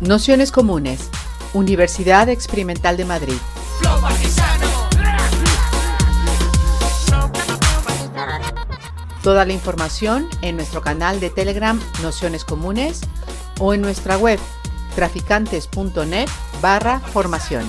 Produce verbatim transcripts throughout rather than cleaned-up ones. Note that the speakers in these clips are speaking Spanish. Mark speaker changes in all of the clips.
Speaker 1: Nociones Comunes, Universidad Experimental de Madrid. Toda la información en nuestro canal de Telegram Nociones Comunes o en nuestra web traficantes.net barra formación.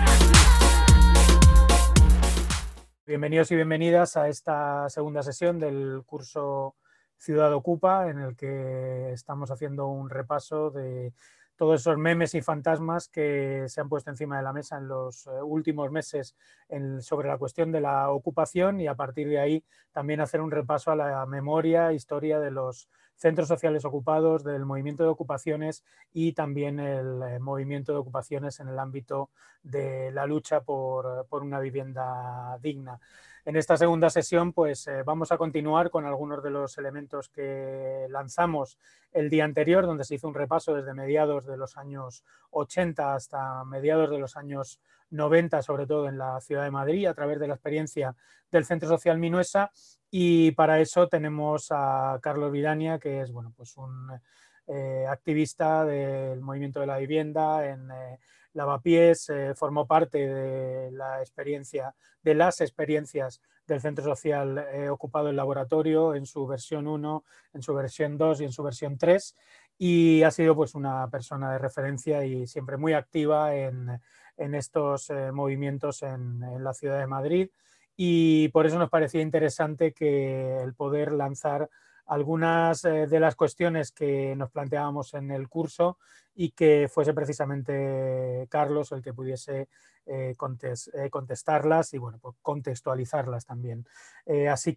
Speaker 2: Bienvenidos y bienvenidas a esta segunda sesión del curso Ciudad Ocupa, en el que estamos haciendo un repaso de todos esos memes y fantasmas que se han puesto encima de la mesa en los últimos meses en, sobre la cuestión de la ocupación, y a partir de ahí también hacer un repaso a la memoria, historia de los centros sociales ocupados, del movimiento de ocupaciones y también el eh, movimiento de ocupaciones en el ámbito de la lucha por, por una vivienda digna. En esta segunda sesión pues eh, vamos a continuar con algunos de los elementos que lanzamos el día anterior, donde se hizo un repaso desde mediados de los años ochenta hasta mediados de los años noventa, sobre todo en la ciudad de Madrid, a través de la experiencia del Centro Social Minuesa. Y para eso tenemos a Carlos Vidania, que es bueno, pues un eh, activista del movimiento de la vivienda en eh, Lavapiés, eh, formó parte de la experiencia, de las experiencias del Centro Social eh, ocupado en laboratorio en su versión uno, en su versión dos y en su versión tres, y ha sido pues una persona de referencia y siempre muy activa en, en estos eh, movimientos en, en la ciudad de Madrid. Y por eso nos parecía interesante que el poder lanzar algunas eh, de las cuestiones que nos planteábamos en el curso y que fuese precisamente Carlos el que pudiese eh, contest, eh, contestarlas y bueno, pues contextualizarlas también. Eh, así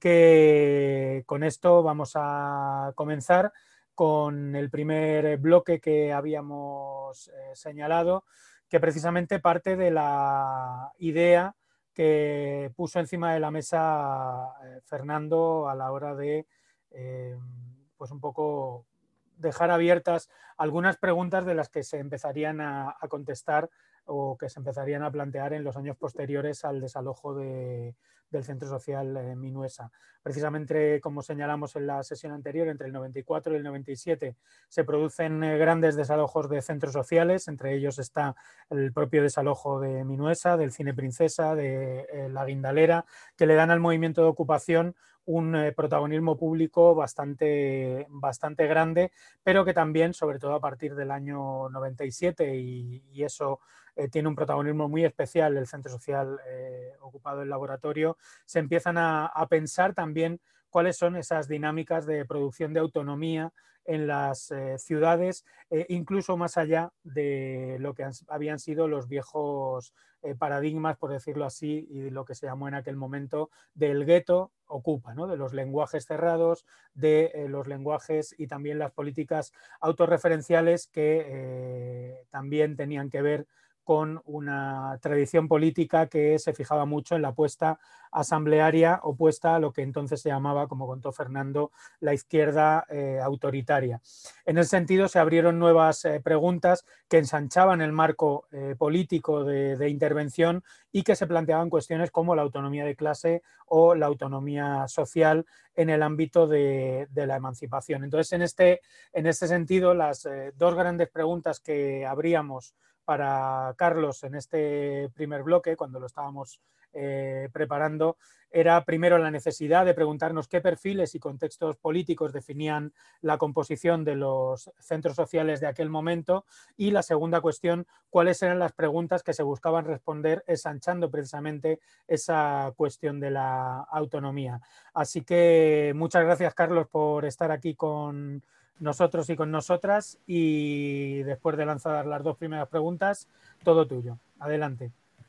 Speaker 2: que con esto vamos a comenzar con el primer bloque que habíamos eh, señalado, que precisamente parte de la idea que puso encima de la mesa eh, Fernando a la hora de eh, pues un poco dejar abiertas algunas preguntas de las que se empezarían a, a contestar o que se empezarían a plantear en los años posteriores al desalojo de, del Centro Social eh, Minuesa. Precisamente, como señalamos en la sesión anterior, entre el noventa y cuatro y el noventa y siete se producen eh, grandes desalojos de centros sociales, entre ellos está el propio desalojo de Minuesa, del Cine Princesa, de eh, La Guindalera, que le dan al movimiento de ocupación un eh, protagonismo público bastante, bastante grande, pero que también, sobre todo a partir del año noventa y siete, y, y eso eh, tiene un protagonismo muy especial, el Centro Social eh, ocupado en laboratorio, se empiezan a, a pensar también cuáles son esas dinámicas de producción de autonomía en las eh, ciudades, eh, incluso más allá de lo que han, habían sido los viejos eh, paradigmas, por decirlo así, y lo que se llamó en aquel momento del gueto ocupa, ¿no? De los lenguajes cerrados, de eh, los lenguajes y también las políticas autorreferenciales que eh, también tenían que ver con una tradición política que se fijaba mucho en la apuesta asamblearia opuesta a lo que entonces se llamaba, como contó Fernando, la izquierda eh, autoritaria. En ese sentido se abrieron nuevas eh, preguntas que ensanchaban el marco eh, político de, de intervención y que se planteaban cuestiones como la autonomía de clase o la autonomía social en el ámbito de, de la emancipación. Entonces, en este, en este sentido, las eh, dos grandes preguntas que abríamos para Carlos en este primer bloque, cuando lo estábamos eh, preparando, era primero la necesidad de preguntarnos qué perfiles y contextos políticos definían la composición de los centros sociales de aquel momento, y la segunda cuestión, cuáles eran las preguntas que se buscaban responder ensanchando precisamente esa cuestión de la autonomía. Así que muchas gracias, Carlos, por estar aquí con nosotros y con nosotras, y después de lanzar las dos primeras preguntas, todo tuyo. Adelante.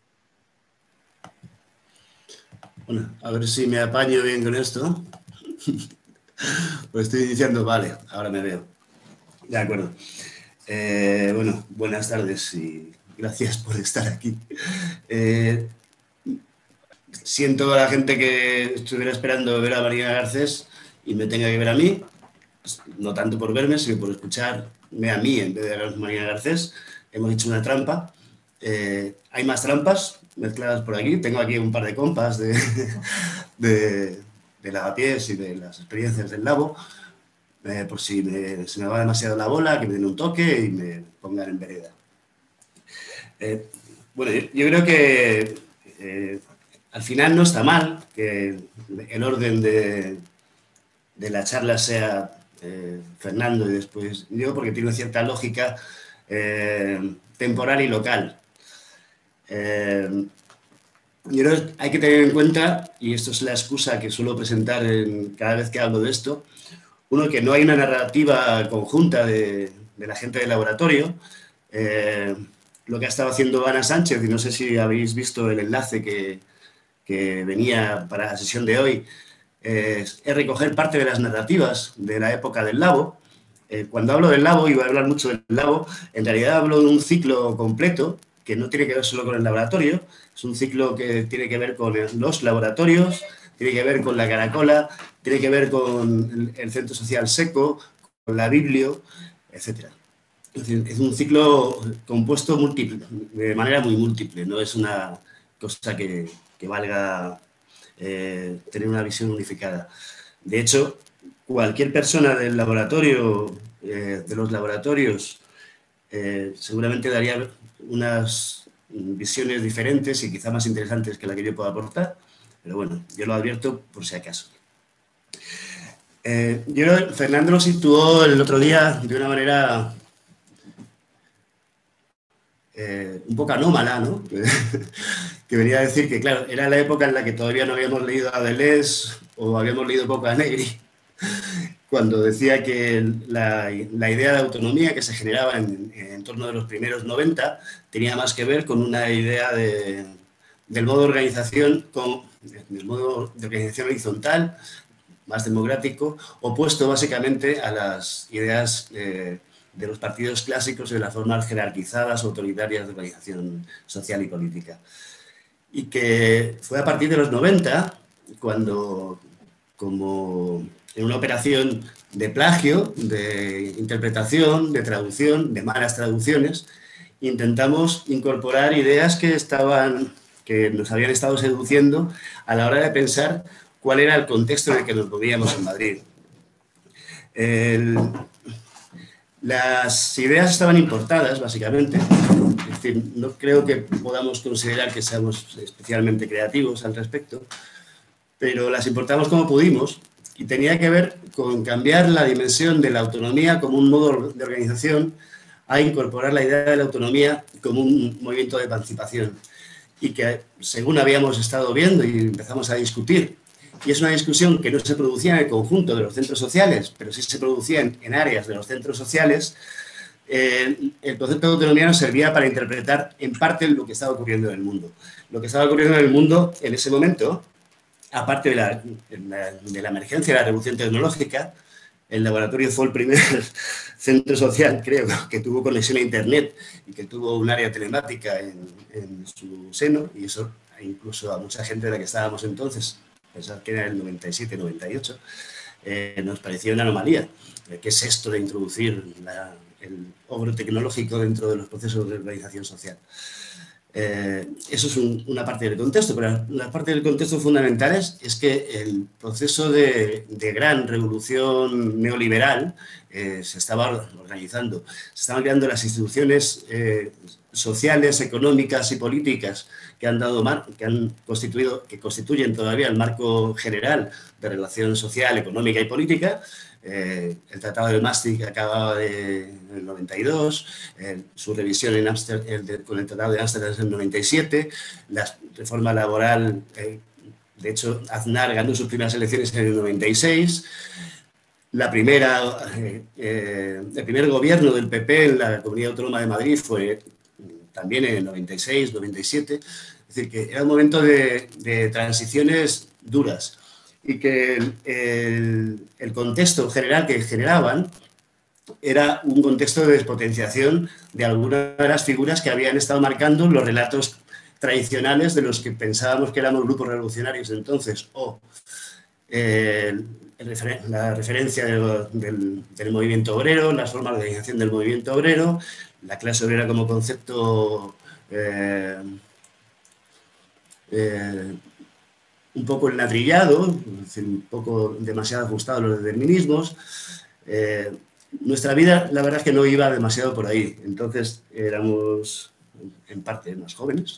Speaker 3: Bueno, a ver si me apaño bien con esto. Pues estoy diciendo, vale, ahora me veo. De acuerdo. Eh, bueno, buenas tardes y gracias por estar aquí. Eh, siento a la gente que estuviera esperando ver a Marina Garcés y me tenga que ver a mí. No tanto por verme, sino por escucharme a mí en vez de ver a Marina Garcés. Hemos hecho una trampa. Eh, hay más trampas mezcladas por aquí. Tengo aquí un par de compas de, de, de Lavapiés y de las experiencias del Labo. eh, por si me, se me va demasiado la bola, que me den un toque y me pongan en vereda. Eh, bueno, yo, yo creo que eh, al final no está mal que el orden de, de la charla sea eh, Fernando y después yo, porque tiene una cierta lógica eh, temporal y local. Eh, yo creo que hay que tener en cuenta, y esto es la excusa que suelo presentar en, cada vez que hablo de esto, uno, que no hay una narrativa conjunta de, de la gente del laboratorio. Eh, lo que ha estado haciendo Ana Sánchez, y no sé si habéis visto el enlace que, que venía para la sesión de hoy, eh, es recoger parte de las narrativas de la época del Labo. Eh, cuando hablo del Labo, y voy a hablar mucho del Labo, en realidad hablo de un ciclo completo que no tiene que ver solo con el laboratorio, es un ciclo que tiene que ver con los laboratorios, tiene que ver con la Caracola, tiene que ver con el Centro Social Seco, con la Biblio, etcétera. Es decir, es un ciclo compuesto múltiple, de manera muy múltiple, no es una cosa que, que valga eh, tener una visión unificada. De hecho, cualquier persona del laboratorio, eh, de los laboratorios, eh, seguramente daría unas visiones diferentes y quizá más interesantes que la que yo pueda aportar, pero bueno, yo lo advierto por si acaso. Eh, yo creo que Fernando lo situó el otro día de una manera eh, un poco anómala, ¿no? Que venía a decir que, claro, era la época en la que todavía no habíamos leído a Deleuze o habíamos leído poco a Negri, cuando decía que la, la idea de autonomía que se generaba en, en torno de los primeros noventa tenía más que ver con una idea de, del modo de organización, con, del modo de organización horizontal, más democrático, opuesto básicamente a las ideas eh, de los partidos clásicos y de las formas jerarquizadas, autoritarias de organización social y política. Y que fue a partir de los noventa cuando, como en una operación de plagio, de interpretación, de traducción, de malas traducciones, intentamos incorporar ideas que, estaban, que nos habían estado seduciendo a la hora de pensar cuál era el contexto en el que nos movíamos en Madrid. El, las ideas estaban importadas, básicamente. Es decir, no creo que podamos considerar que seamos especialmente creativos al respecto, pero las importamos como pudimos y tenía que ver con cambiar la dimensión de la autonomía como un modo de organización a incorporar la idea de la autonomía como un movimiento de emancipación. Y que, según habíamos estado viendo y empezamos a discutir, y es una discusión que no se producía en el conjunto de los centros sociales, pero sí se producía en, en áreas de los centros sociales, eh, el concepto de autonomía nos servía para interpretar en parte lo que estaba ocurriendo en el mundo. Lo que estaba ocurriendo en el mundo en ese momento, aparte de la, de la emergencia de la revolución tecnológica, el laboratorio fue el primer centro social, creo, que tuvo conexión a Internet y que tuvo un área telemática en, en su seno, y eso incluso a mucha gente de la que estábamos entonces, pensar que era el noventa y siete noventa y ocho, eh, nos parecía una anomalía. ¿Qué es esto de introducir la, el ogro tecnológico dentro de los procesos de organización social? Eh, eso es un, una parte del contexto, pero la parte del contexto fundamental es, es que el proceso de, de gran revolución neoliberal eh, se estaba organizando. Se estaban creando las instituciones eh, sociales, económicas y políticas que han dado mar, que han constituido, que constituyen todavía el marco general de relación social, económica y política. Eh, el Tratado de Maastricht que acababa de, en el noventa y dos, eh, su revisión en Amster, el de, con el Tratado de Ámsterdam en el noventa y siete, la reforma laboral, eh, de hecho Aznar ganó sus primeras elecciones en el noventa y seis, la primera, eh, eh, el primer gobierno del P P en la Comunidad Autónoma de Madrid fue también en el noventa y seis, noventa y siete, es decir, que era un momento de, de transiciones duras. Y que el, el, el contexto general que generaban era un contexto de despotenciación de algunas de las figuras que habían estado marcando los relatos tradicionales de los que pensábamos que éramos grupos revolucionarios entonces, o eh, la referencia del, del, del movimiento obrero, las formas de organización del movimiento obrero, la clase obrera como concepto eh, eh, un poco enlatrillado, un poco demasiado ajustado a los determinismos, Eh, nuestra vida, la verdad es que no iba demasiado por ahí. Entonces éramos, en parte, más jóvenes,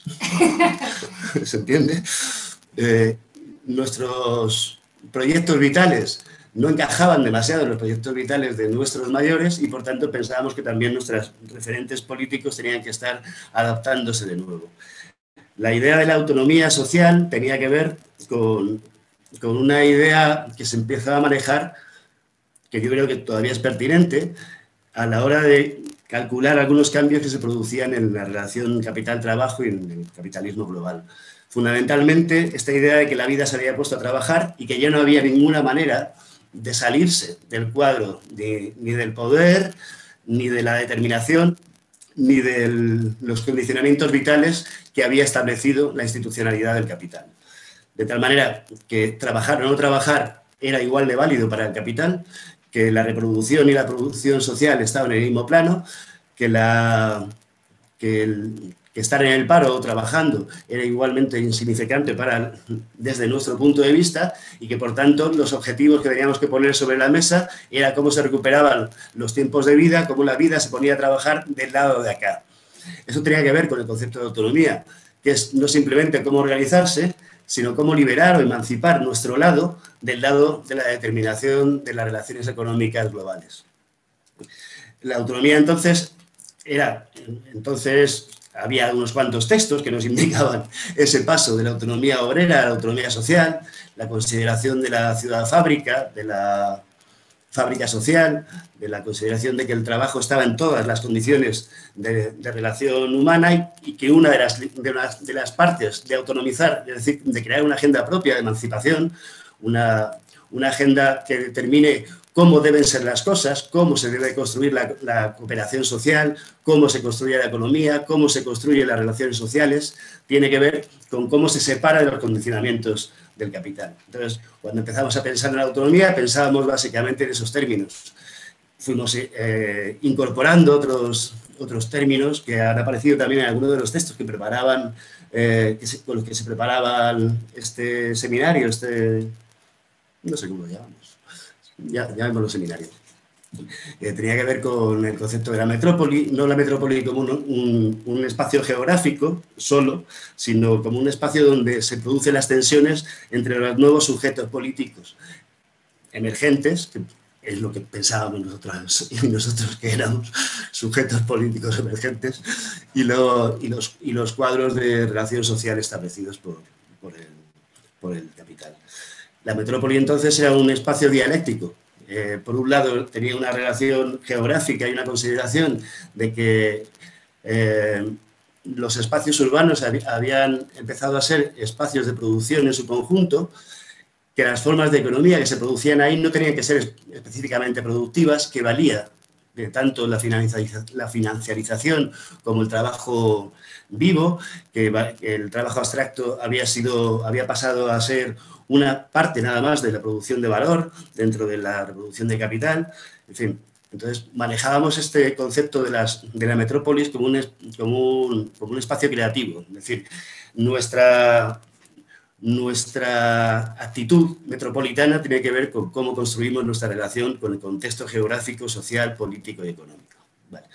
Speaker 3: ¿se entiende? Eh, nuestros proyectos vitales no encajaban demasiado en los proyectos vitales de nuestros mayores y, por tanto, pensábamos que también nuestros referentes políticos tenían que estar adaptándose de nuevo. La idea de la autonomía social tenía que ver con, con una idea que se empezaba a manejar, que yo creo que todavía es pertinente, a la hora de calcular algunos cambios que se producían en la relación capital-trabajo y en el capitalismo global. Fundamentalmente, esta idea de que la vida se había puesto a trabajar y que ya no había ninguna manera de salirse del cuadro de, ni del poder, ni de la determinación, ni de los condicionamientos vitales que había establecido la institucionalidad del capital. De tal manera que trabajar o no trabajar era igual de válido para el capital, que la reproducción y la producción social estaban en el mismo plano, que, la, que, el, que estar en el paro o trabajando era igualmente insignificante para, desde nuestro punto de vista, y que, por tanto, los objetivos que teníamos que poner sobre la mesa era cómo se recuperaban los tiempos de vida, cómo la vida se ponía a trabajar del lado de acá. Eso tenía que ver con el concepto de autonomía, que es no simplemente cómo organizarse, sino cómo liberar o emancipar nuestro lado del lado de la determinación de las relaciones económicas globales. La autonomía, entonces, era, entonces había unos cuantos textos que nos indicaban ese paso de la autonomía obrera a la autonomía social, la consideración de la ciudad-fábrica, de la fábrica social, de la consideración de que el trabajo estaba en todas las condiciones de, de relación humana y, y que una de las, de, las, de las partes de autonomizar, es decir, de crear una agenda propia de emancipación, una, una agenda que determine cómo deben ser las cosas, cómo se debe construir la, la cooperación social, cómo se construye la economía, cómo se construyen las relaciones sociales, tiene que ver con cómo se separa de los condicionamientos del capital. Entonces, cuando empezamos a pensar en la autonomía, pensábamos básicamente en esos términos. Fuimos eh, incorporando otros, otros términos que han aparecido también en algunos de los textos que preparaban, eh, que se, con los que se preparaban este seminario, este, no sé cómo lo llamamos, ya, llamémoslo seminario. Eh, tenía que ver con el concepto de la metrópoli, no la metrópoli como un, un, un espacio geográfico solo, sino como un espacio donde se producen las tensiones entre los nuevos sujetos políticos emergentes, que es lo que pensábamos nosotros, y nosotros que éramos sujetos políticos emergentes, y, lo, y, los, y los cuadros de relación social establecidos por, por, el, por el capital. La metrópoli entonces era un espacio dialéctico. Eh, por un lado, tenía una relación geográfica y una consideración de que eh, los espacios urbanos hab habían empezado a ser espacios de producción en su conjunto, que las formas de economía que se producían ahí no tenían que ser específicamente productivas, que valía de tanto la, financiariza la financiarización como el trabajo vivo, que, que el trabajo abstracto había, sido, había pasado a ser una parte nada más de la producción de valor dentro de la reproducción de capital, en fin. Entonces, manejábamos este concepto de, las, de la metrópolis como un, como, un, como un espacio creativo. Es decir, nuestra, nuestra actitud metropolitana tiene que ver con cómo construimos nuestra relación con el contexto geográfico, social, político y económico. Vale.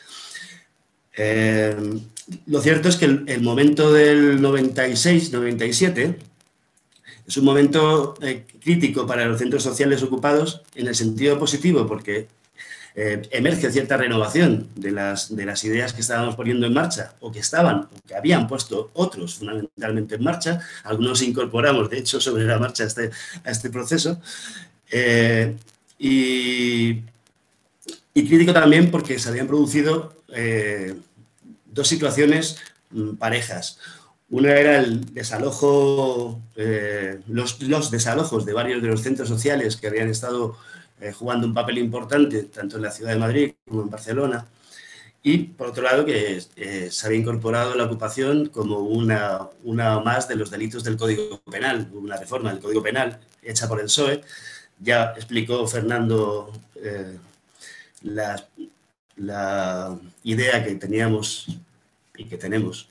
Speaker 3: Eh, lo cierto es que el, el momento del noventa y seis noventa y siete es un momento eh, crítico para los centros sociales ocupados en el sentido positivo, porque eh, emerge cierta renovación de las, de las ideas que estábamos poniendo en marcha, o que estaban, o que habían puesto otros fundamentalmente en marcha. Algunos incorporamos, de hecho, sobre la marcha a este, a este proceso. Eh, y, y crítico también porque se habían producido eh, dos situaciones mm, parejas. Una era el desalojo, eh, los, los desalojos de varios de los centros sociales que habían estado eh, jugando un papel importante tanto en la ciudad de Madrid como en Barcelona. Y, por otro lado, que eh, se había incorporado la ocupación como una, una más de los delitos del Código Penal, una reforma del Código Penal hecha por el P S O E. Ya explicó Fernando eh, la, la idea que teníamos y que tenemos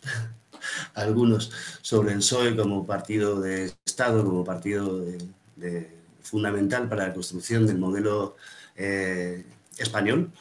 Speaker 3: algunos sobre el P S O E como partido de Estado, como partido de, de, fundamental para la construcción del modelo eh, español.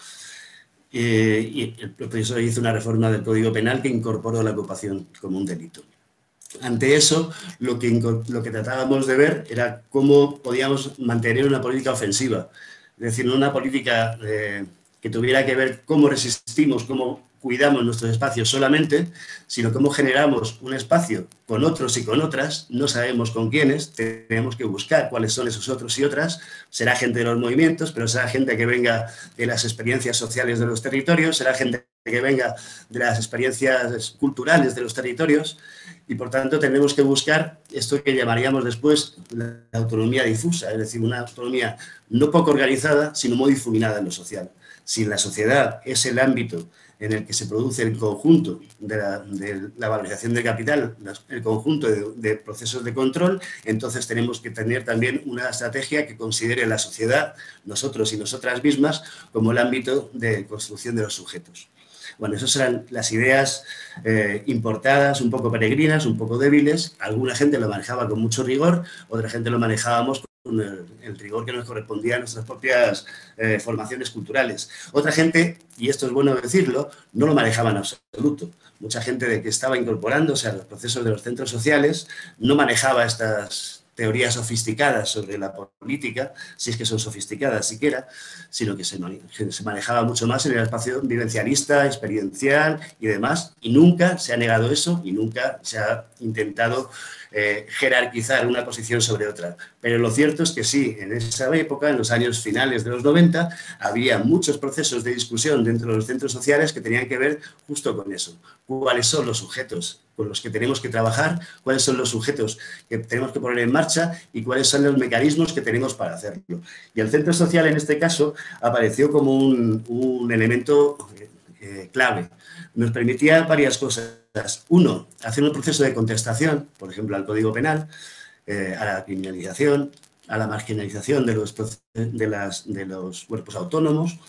Speaker 3: Eh, y el profesor hizo una reforma del Código Penal que incorporó la ocupación como un delito. Ante eso, lo que, lo que tratábamos de ver era cómo podíamos mantener una política ofensiva, es decir, no una política eh, que tuviera que ver cómo resistimos, cómo cuidamos nuestros espacios solamente, sino cómo generamos un espacio con otros y con otras, no sabemos con quiénes, tenemos que buscar cuáles son esos otros y otras, será gente de los movimientos, pero será gente que venga de las experiencias sociales de los territorios, será gente que venga de las experiencias culturales de los territorios, y por tanto tenemos que buscar esto que llamaríamos después la autonomía difusa, es decir, una autonomía no poco organizada, sino muy difuminada en lo social. Si la sociedad es el ámbito en el que se produce el conjunto de la, de la valorización del capital, el conjunto de, de procesos de control, entonces tenemos que tener también una estrategia que considere la sociedad, nosotros y nosotras mismas, como el ámbito de construcción de los sujetos. Bueno, esas eran las ideas eh, importadas, un poco peregrinas, un poco débiles. Alguna gente lo manejaba con mucho rigor, otra gente lo manejábamos con el, el rigor que nos correspondía a nuestras propias eh, formaciones culturales. Otra gente, y esto es bueno decirlo, no lo manejaba en absoluto. Mucha gente de que estaba incorporándose a los procesos de los centros sociales no manejaba estas teorías sofisticadas sobre la política, si es que son sofisticadas siquiera, sino que se, se manejaba mucho más en el espacio vivencialista, experiencial y demás, y nunca se ha negado eso y nunca se ha intentado eh, jerarquizar una posición sobre otra. Pero lo cierto es que sí, en esa época, en los años finales de los noventa, había muchos procesos de discusión dentro de los centros sociales que tenían que ver justo con eso. ¿Cuáles son los sujetos con los que tenemos que trabajar? ¿Cuáles son los sujetos que tenemos que poner en marcha? ¿Y cuáles son los mecanismos que tenemos para hacerlo? Y el centro social, en este caso, apareció como un, un elemento eh, clave. Nos permitía varias cosas. Uno, hacer un proceso de contestación, por ejemplo, al Código Penal, eh, a la criminalización, a la marginalización de los, de, las, de los cuerpos autónomos,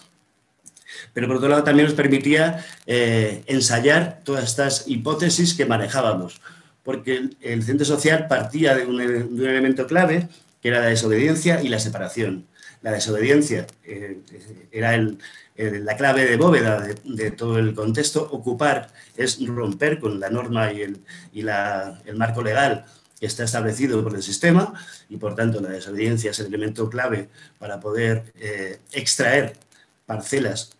Speaker 3: pero por otro lado también nos permitía eh, ensayar todas estas hipótesis que manejábamos, porque el, el centro social partía de un, de un elemento clave, que era la desobediencia y la separación. La desobediencia eh, era el, el, la clave de bóveda de, de todo el contexto. Ocupar es romper con la norma y, el, y la, el marco legal que está establecido por el sistema, y por tanto la desobediencia es el elemento clave para poder eh, extraer parcelas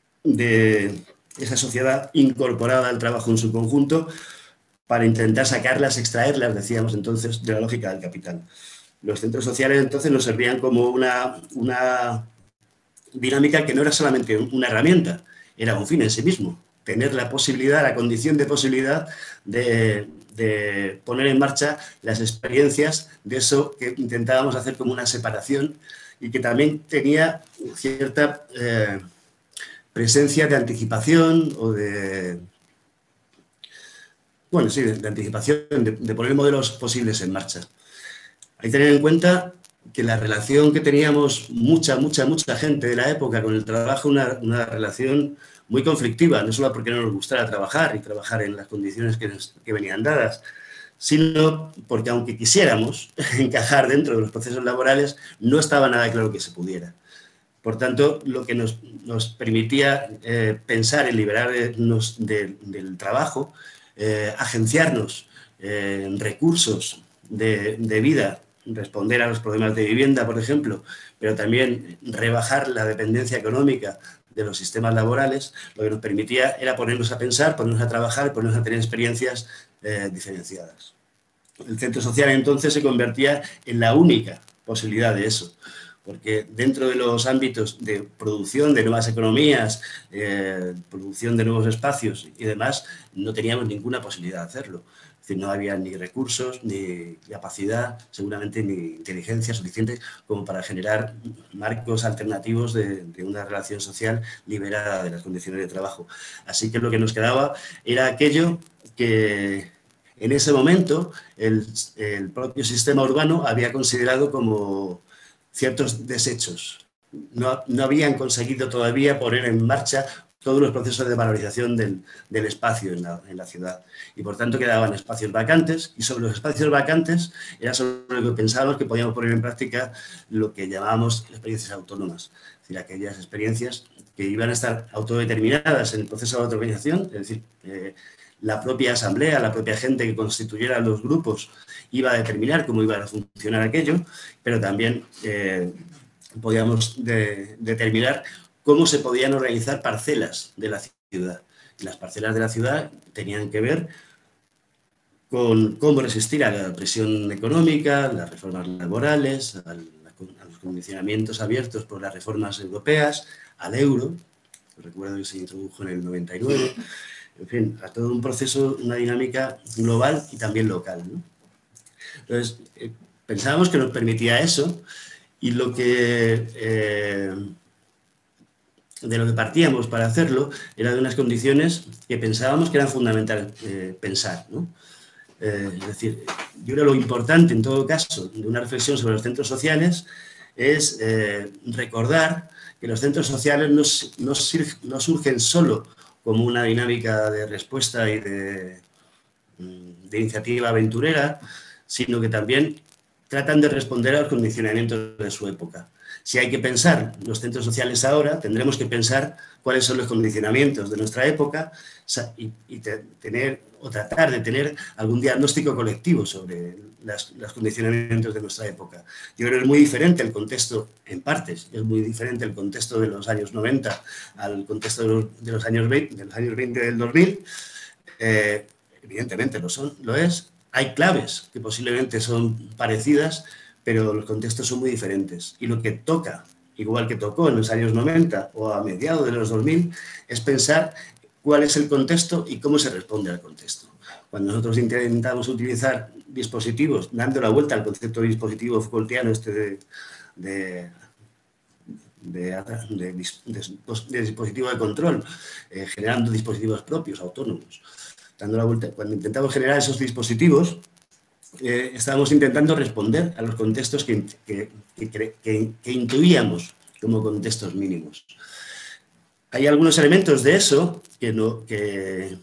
Speaker 3: de esa sociedad incorporada al trabajo en su conjunto para intentar sacarlas, extraerlas, decíamos entonces, de la lógica del capital. Los centros sociales entonces nos servían como una, una dinámica que no era solamente una herramienta, era un fin en sí mismo, tener la posibilidad, la condición de posibilidad de, de poner en marcha las experiencias de eso que intentábamos hacer como una separación y que también tenía cierta eh, presencia de anticipación o de... Bueno, sí, de, de anticipación, de, de poner modelos posibles en marcha. Hay que tener en cuenta que la relación que teníamos mucha, mucha, mucha gente de la época con el trabajo, una, una relación muy conflictiva, no solo porque no nos gustara trabajar y trabajar en las condiciones que, nos, que venían dadas, sino porque aunque quisiéramos encajar dentro de los procesos laborales, no estaba nada claro que se pudiera. Por tanto, lo que nos, nos permitía eh, pensar en liberarnos de, del trabajo, eh, agenciarnos eh, recursos de, de vida, responder a los problemas de vivienda, por ejemplo, pero también rebajar la dependencia económica de los sistemas laborales, lo que nos permitía era ponernos a pensar, ponernos a trabajar, ponernos a tener experiencias eh, diferenciadas. El centro social entonces se convertía en la única posibilidad de eso, porque dentro de los ámbitos de producción de nuevas economías, eh, producción de nuevos espacios y demás, no teníamos ninguna posibilidad de hacerlo. Es decir, no había ni recursos, ni capacidad, seguramente ni inteligencia suficiente como para generar marcos alternativos de, de una relación social liberada de las condiciones de trabajo. Así que lo que nos quedaba era aquello que en ese momento el, el propio sistema urbano había considerado como ciertos desechos. No, no habían conseguido todavía poner en marcha todos los procesos de valorización del, del espacio en la, en la ciudad. Y por tanto quedaban espacios vacantes, y sobre los espacios vacantes era sobre lo que pensábamos que podíamos poner en práctica lo que llamábamos experiencias autónomas, es decir, aquellas experiencias que iban a estar autodeterminadas en el proceso de autoorganización, es decir, eh, la propia asamblea, la propia gente que constituyera los grupos iba a determinar cómo iba a funcionar aquello, pero también eh, podíamos de, determinar cómo se podían organizar parcelas de la ciudad. Y las parcelas de la ciudad tenían que ver con cómo resistir a la presión económica, las reformas laborales, al, a los condicionamientos abiertos por las reformas europeas, al euro, recuerdo que se introdujo en el noventa y nueve, en fin, a todo un proceso, una dinámica global y también local, ¿no? Entonces, eh, pensábamos que nos permitía eso, y lo que... Eh, de lo que partíamos para hacerlo era de unas condiciones que pensábamos que eran fundamentales eh, pensar, ¿no? Eh, es decir, yo creo que lo importante en todo caso de una reflexión sobre los centros sociales es eh, recordar que los centros sociales no, no, no surgen solo como una dinámica de respuesta y de, de iniciativa aventurera, sino que también tratan de responder a los condicionamientos de su época. Si hay que pensar los centros sociales ahora, tendremos que pensar cuáles son los condicionamientos de nuestra época y, y te, tener o tratar de tener algún diagnóstico colectivo sobre las, los condicionamientos de nuestra época. Yo creo que es muy diferente el contexto, en partes, es muy diferente el contexto de los años noventa al contexto de los, de los, años, veinte, de los años veinte del dos mil. Eh, evidentemente lo, son, lo es. Hay claves que posiblemente son parecidas, pero los contextos son muy diferentes. Y lo que toca, igual que tocó en los años noventa o a mediados de los dos mil, es pensar cuál es el contexto y cómo se responde al contexto. Cuando nosotros intentamos utilizar dispositivos, dando la vuelta al concepto de dispositivo Foucaultiano este de, de, de, de, de, de dispositivo de control, eh, generando dispositivos propios, autónomos, dando la vuelta, cuando intentamos generar esos dispositivos, Eh, estábamos intentando responder a los contextos que, que, que, que, que intuíamos como contextos mínimos. Hay algunos elementos de eso que, no, que,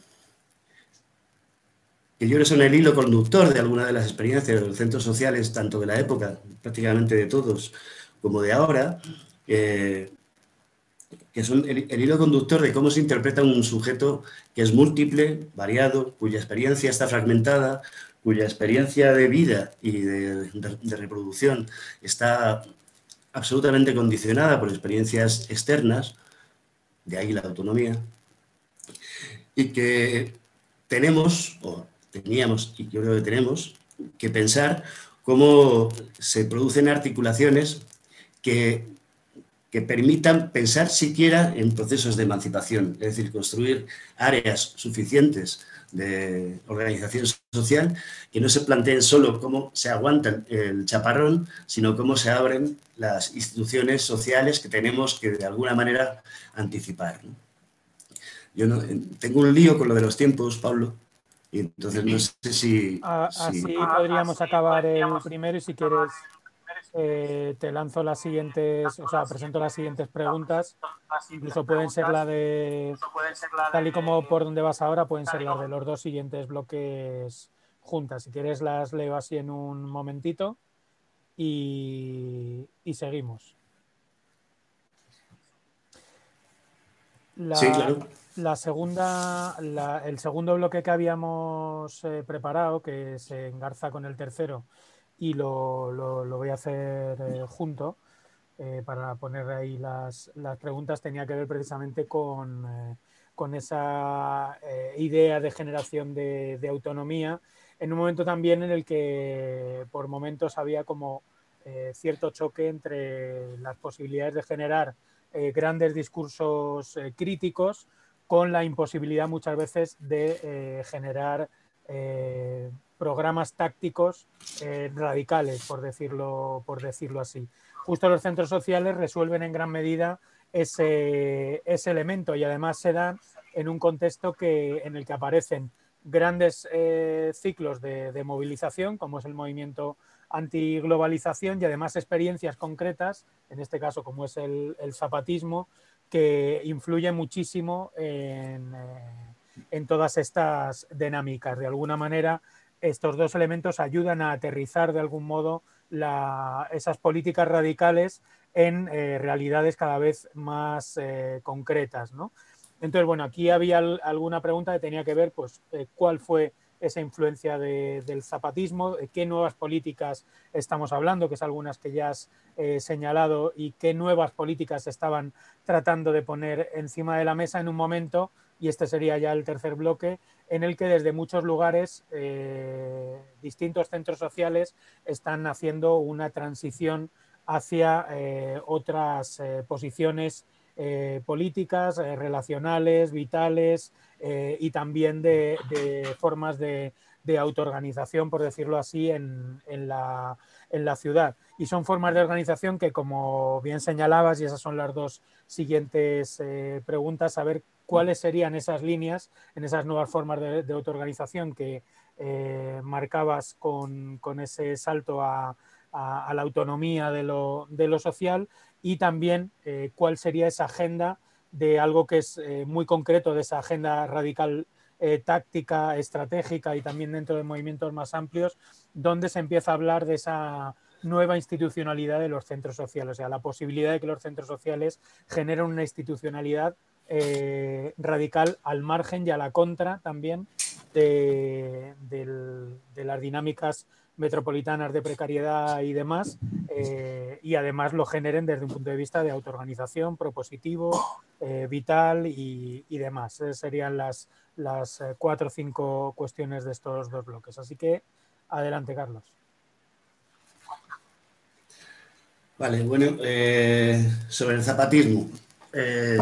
Speaker 3: que yo creo que son el hilo conductor de alguna de las experiencias de los centros sociales, tanto de la época, prácticamente de todos, como de ahora, eh, que son el, el hilo conductor de cómo se interpreta un sujeto que es múltiple, variado, cuya experiencia está fragmentada, cuya experiencia de vida y de, de, de reproducción está absolutamente condicionada por experiencias externas, de ahí la autonomía, y que tenemos, o teníamos, y yo creo que tenemos, que pensar cómo se producen articulaciones que, que permitan pensar siquiera en procesos de emancipación, es decir, construir áreas suficientes de organización social que no se planteen solo cómo se aguanta el chaparrón, sino cómo se abren las instituciones sociales que tenemos que de alguna manera anticipar, ¿no? Yo no, tengo un lío con lo de los tiempos, Pablo, y entonces no sé si...
Speaker 2: Así
Speaker 3: si...
Speaker 2: podríamos acabar el primero y si quieres eh, te lanzo las siguientes, o sea, presento las siguientes preguntas. Incluso pueden ser la de, tal y como por donde vas ahora, pueden ser las de los dos siguientes bloques juntas. Si quieres las leo así en un momentito y, y seguimos. La,
Speaker 3: sí, claro.
Speaker 2: La segunda, la, el segundo bloque que habíamos eh, preparado, que se engarza con el tercero y lo, lo, lo voy a hacer eh, junto, eh, para poner ahí las, las preguntas, tenía que ver precisamente con, eh, con esa eh, idea de generación de, de autonomía, en un momento también en el que por momentos había como eh, cierto choque entre las posibilidades de generar eh, grandes discursos eh, críticos con la imposibilidad muchas veces de eh, generar eh, programas tácticos eh, radicales, por decirlo, por decirlo así. Justo los centros sociales resuelven en gran medida ese, ese elemento y además se dan en un contexto que, en el que aparecen grandes eh, ciclos de, de movilización, como es el movimiento antiglobalización, y además experiencias concretas, en este caso como es el, el zapatismo, que influye muchísimo en, eh, en todas estas dinámicas. De alguna manera, estos dos elementos ayudan a aterrizar de algún modo la, esas políticas radicales en eh, realidades cada vez más eh, concretas, ¿no? Entonces, bueno, aquí había alguna pregunta que tenía que ver, pues, eh, cuál fue esa influencia de, del zapatismo, de qué nuevas políticas estamos hablando, que es algunas que ya has eh, señalado, y qué nuevas políticas estaban tratando de poner encima de la mesa en un momento, y este sería ya el tercer bloque, en el que desde muchos lugares eh, distintos centros sociales están haciendo una transición hacia eh, otras eh, posiciones eh, políticas, eh, relacionales, vitales, eh, y también de, de formas de, de autoorganización, por decirlo así, en, en, la, en la ciudad. Y son formas de organización que, como bien señalabas, y esas son las dos siguientes eh, preguntas, saber cuáles serían esas líneas en esas nuevas formas de, de autoorganización que eh, marcabas con, con ese salto a, a, a la autonomía de lo, de lo social, y también eh, cuál sería esa agenda de algo que es eh, muy concreto, de esa agenda radical eh, táctica, estratégica, y también dentro de movimientos más amplios, donde se empieza a hablar de esa nueva institucionalidad de los centros sociales, o sea, la posibilidad de que los centros sociales generen una institucionalidad eh, radical al margen y a la contra también de, de, de las dinámicas metropolitanas de precariedad y demás, eh, y además lo generen desde un punto de vista de autoorganización, propositivo, eh, vital y, y demás. Esas serían las, las eh, cuatro o cinco cuestiones de estos dos bloques. Así que adelante, Carlos.
Speaker 3: Vale, bueno, eh, sobre el zapatismo. Eh,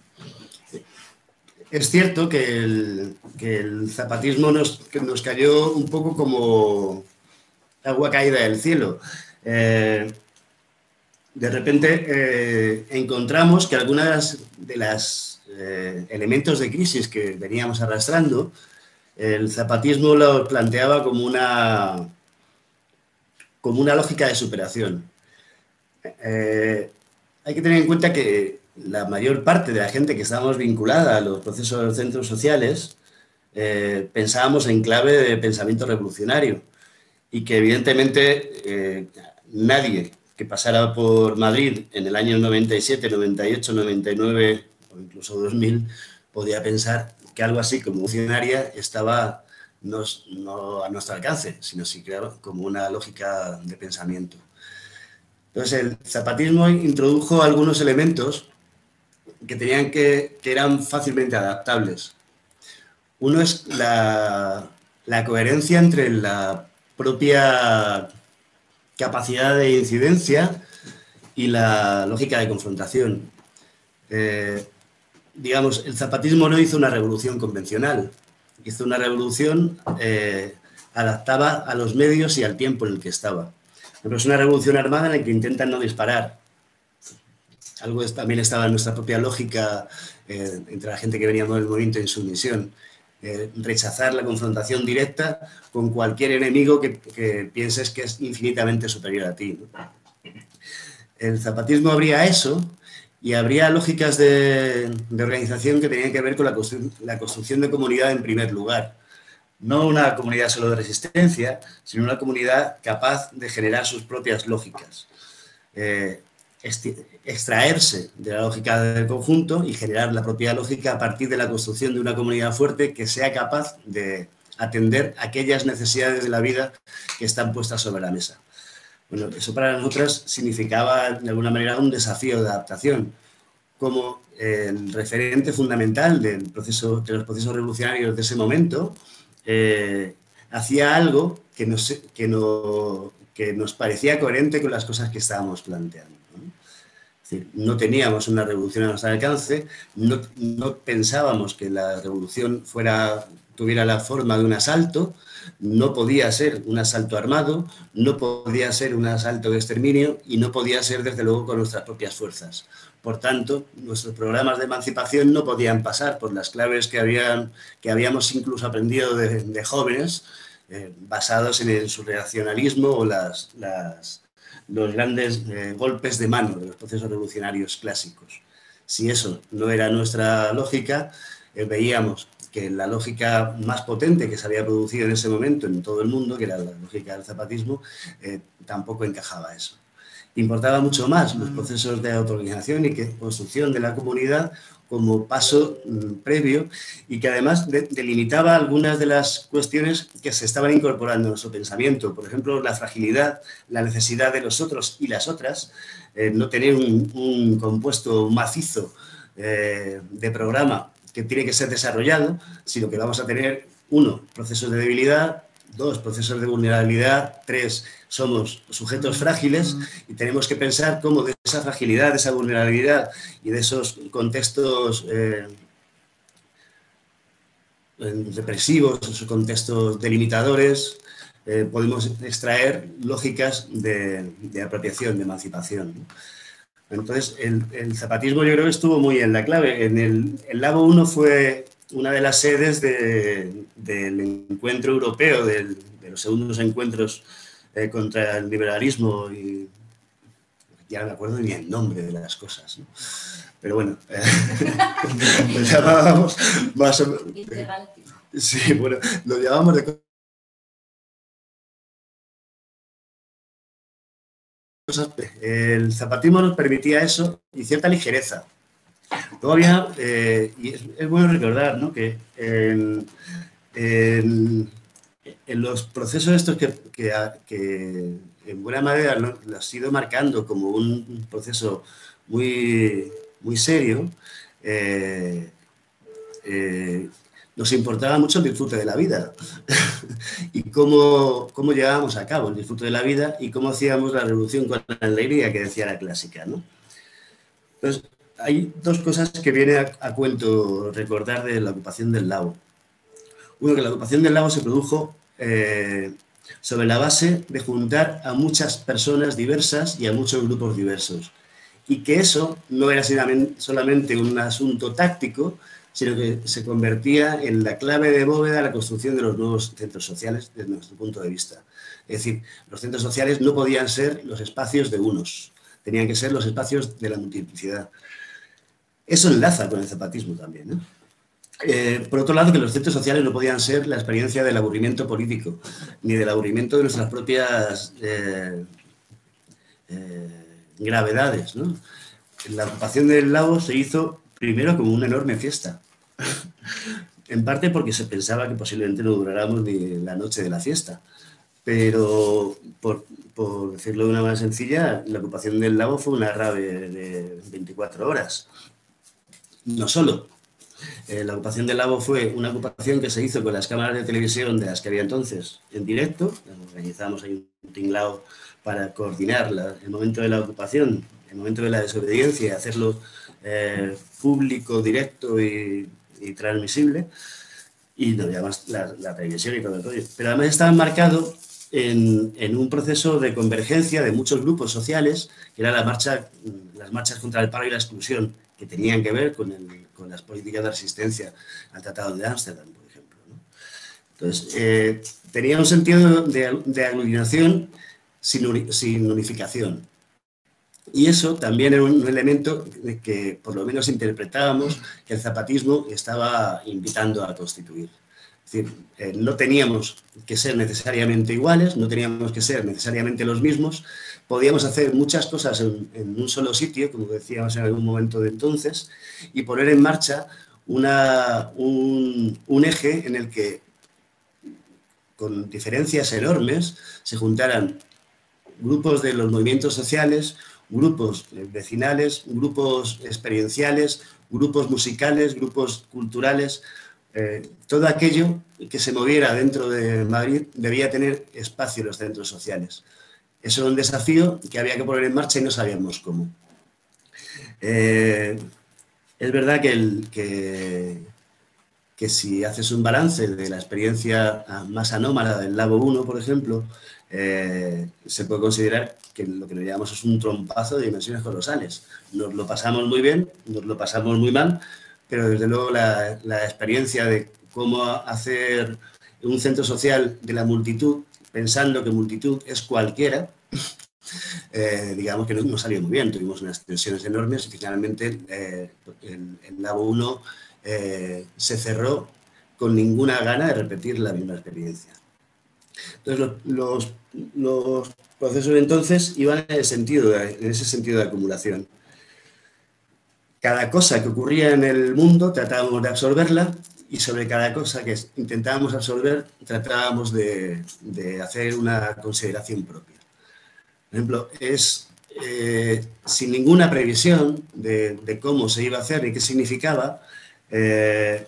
Speaker 3: es cierto que el, que el zapatismo nos, que nos cayó un poco como agua caída del cielo. Eh, de repente eh, encontramos que algunas de las eh, elementos de crisis que veníamos arrastrando, el zapatismo lo planteaba como una, como una lógica de superación. Eh, hay que tener en cuenta que la mayor parte de la gente que estábamos vinculada a los procesos de los centros sociales eh, pensábamos en clave de pensamiento revolucionario, y que evidentemente eh, nadie que pasara por Madrid en el año noventa y siete, noventa y ocho, noventa y nueve o incluso dos mil podía pensar que algo así como funcionaria estaba no, no a nuestro alcance, sino sí, claro, como una lógica de pensamiento. Entonces el zapatismo introdujo algunos elementos que, tenían que, que eran fácilmente adaptables. Uno es la, la coherencia entre la propia capacidad de incidencia y la lógica de confrontación. Eh, digamos, el zapatismo no hizo una revolución convencional, hizo una revolución eh, adaptada a los medios y al tiempo en el que estaba. Pero es una revolución armada en la que intentan no disparar. Algo es, también estaba en nuestra propia lógica eh, entre la gente que veníamos del movimiento de insumisión. Eh, rechazar la confrontación directa con cualquier enemigo que, que pienses que es infinitamente superior a ti, ¿no? El zapatismo habría eso, y habría lógicas de, de organización que tenían que ver con la, constru la construcción de comunidad en primer lugar. No una comunidad solo de resistencia, sino una comunidad capaz de generar sus propias lógicas. Eh, extraerse de la lógica del conjunto y generar la propia lógica a partir de la construcción de una comunidad fuerte que sea capaz de atender aquellas necesidades de la vida que están puestas sobre la mesa. Bueno, eso para nosotras significaba de alguna manera un desafío de adaptación, como el referente fundamental del proceso, de los procesos revolucionarios de ese momento, eh, hacía algo que nos, que, no, que nos parecía coherente con las cosas que estábamos planteando, ¿no? Es decir, no teníamos una revolución a nuestro alcance, no, no pensábamos que la revolución fuera, tuviera la forma de un asalto, no podía ser un asalto armado, no podía ser un asalto de exterminio y no podía ser, desde luego, con nuestras propias fuerzas. Por tanto, nuestros programas de emancipación no podían pasar por las claves que, habían, que habíamos incluso aprendido de, de jóvenes, eh, basados en el surreaccionalismo o las, las, los grandes eh, golpes de mano de los procesos revolucionarios clásicos, Si eso no era nuestra lógica, eh, veíamos que la lógica más potente que se había producido en ese momento en todo el mundo, que era la lógica del zapatismo, eh, tampoco encajaba eso. Importaba mucho más los procesos de autoorganización y que, construcción de la comunidad como paso mmm, previo, y que además de, delimitaba algunas de las cuestiones que se estaban incorporando en nuestro pensamiento. Por ejemplo, la fragilidad, la necesidad de los otros y las otras, eh, no tener un, un compuesto macizo eh, de programa que tiene que ser desarrollado, sino que vamos a tener, uno, procesos de debilidad, dos, procesos de vulnerabilidad, tres, somos sujetos frágiles y tenemos que pensar cómo de esa fragilidad, de esa vulnerabilidad y de esos contextos eh, represivos, esos contextos delimitadores, eh, podemos extraer lógicas de, de apropiación, de emancipación, ¿no? Entonces, el, el zapatismo yo creo que estuvo muy en la clave. En el, el Labo uno fue una de las sedes de, del encuentro europeo, del, de los segundos encuentros eh, contra el liberalismo, y ya no me acuerdo ni el nombre de las cosas, ¿no? Pero bueno, eh, lo llamábamos más o menos... Sí, bueno, lo llamábamos de... El zapatismo nos permitía eso y cierta ligereza. Todavía, eh, y es, es bueno recordar, ¿no?, que en, en, en los procesos estos que, que, que en buena manera lo, lo has ido marcando como un, un proceso muy, muy serio, eh, eh, nos importaba mucho el disfrute de la vida y cómo, cómo llevábamos a cabo el disfrute de la vida y cómo hacíamos la revolución con la alegría que decía la clásica, ¿no? Entonces, hay dos cosas que viene a, a cuento recordar de la ocupación del Labo. Uno, que la ocupación del Labo se produjo eh, sobre la base de juntar a muchas personas diversas y a muchos grupos diversos. Y que eso no era solamente un asunto táctico, sino que se convertía en la clave de bóveda de la construcción de los nuevos centros sociales desde nuestro punto de vista. Es decir, los centros sociales no podían ser los espacios de unos, tenían que ser los espacios de la multiplicidad. Eso enlaza con el zapatismo también, ¿no? Eh, por otro lado, que los centros sociales no podían ser la experiencia del aburrimiento político, ni del aburrimiento de nuestras propias eh, eh, gravedades, ¿no? La ocupación del Labo se hizo primero como una enorme fiesta, en parte porque se pensaba que posiblemente no duráramos ni la noche de la fiesta, pero por, por decirlo de una manera sencilla, la ocupación del Labo fue una rave de veinticuatro horas. No solo. Eh, la ocupación del Labo fue una ocupación que se hizo con las cámaras de televisión de las que había entonces en directo. Organizamos ahí un tinglao para coordinar la, el momento de la ocupación, el momento de la desobediencia y hacerlo eh, público, directo y, y transmisible. Y no, además la, la televisión y todo el rollo. Pero además estaba marcado en, en un proceso de convergencia de muchos grupos sociales, que era la marcha, las marchas contra el paro y la exclusión, que tenían que ver con, el, con las políticas de resistencia al Tratado de Ámsterdam, por ejemplo, ¿no? Entonces, eh, tenía un sentido de, de aglutinación sin, sin unificación. Y eso también era un elemento que por lo menos interpretábamos que el zapatismo estaba invitando a constituir. Es decir, eh, no teníamos que ser necesariamente iguales, no teníamos que ser necesariamente los mismos, podíamos hacer muchas cosas en, en un solo sitio, como decíamos en algún momento de entonces, y poner en marcha una, un, un eje en el que, con diferencias enormes, se juntaran grupos de los movimientos sociales, grupos vecinales, grupos experienciales, grupos musicales, grupos culturales. Eh, todo aquello que se moviera dentro de Madrid debía tener espacio en los centros sociales. Eso era un desafío que había que poner en marcha y no sabíamos cómo. Eh, es verdad que, el, que, que si haces un balance de la experiencia más anómala del Labo uno, por ejemplo, eh, se puede considerar que lo que le llamamos es un trompazo de dimensiones colosales. Nos lo pasamos muy bien, nos lo pasamos muy mal, pero desde luego la, la experiencia de cómo hacer un centro social de la multitud, pensando que multitud es cualquiera, Eh, digamos que no, no salió muy bien, tuvimos unas tensiones enormes y finalmente eh, el, el Labo uno eh, se cerró con ninguna gana de repetir la misma experiencia. Entonces, los, los, los procesos entonces iban en, el sentido de, en ese sentido de acumulación. Cada cosa que ocurría en el mundo tratábamos de absorberla y sobre cada cosa que intentábamos absorber tratábamos de, de hacer una consideración propia. Por ejemplo, es eh, sin ninguna previsión de, de cómo se iba a hacer y qué significaba, eh,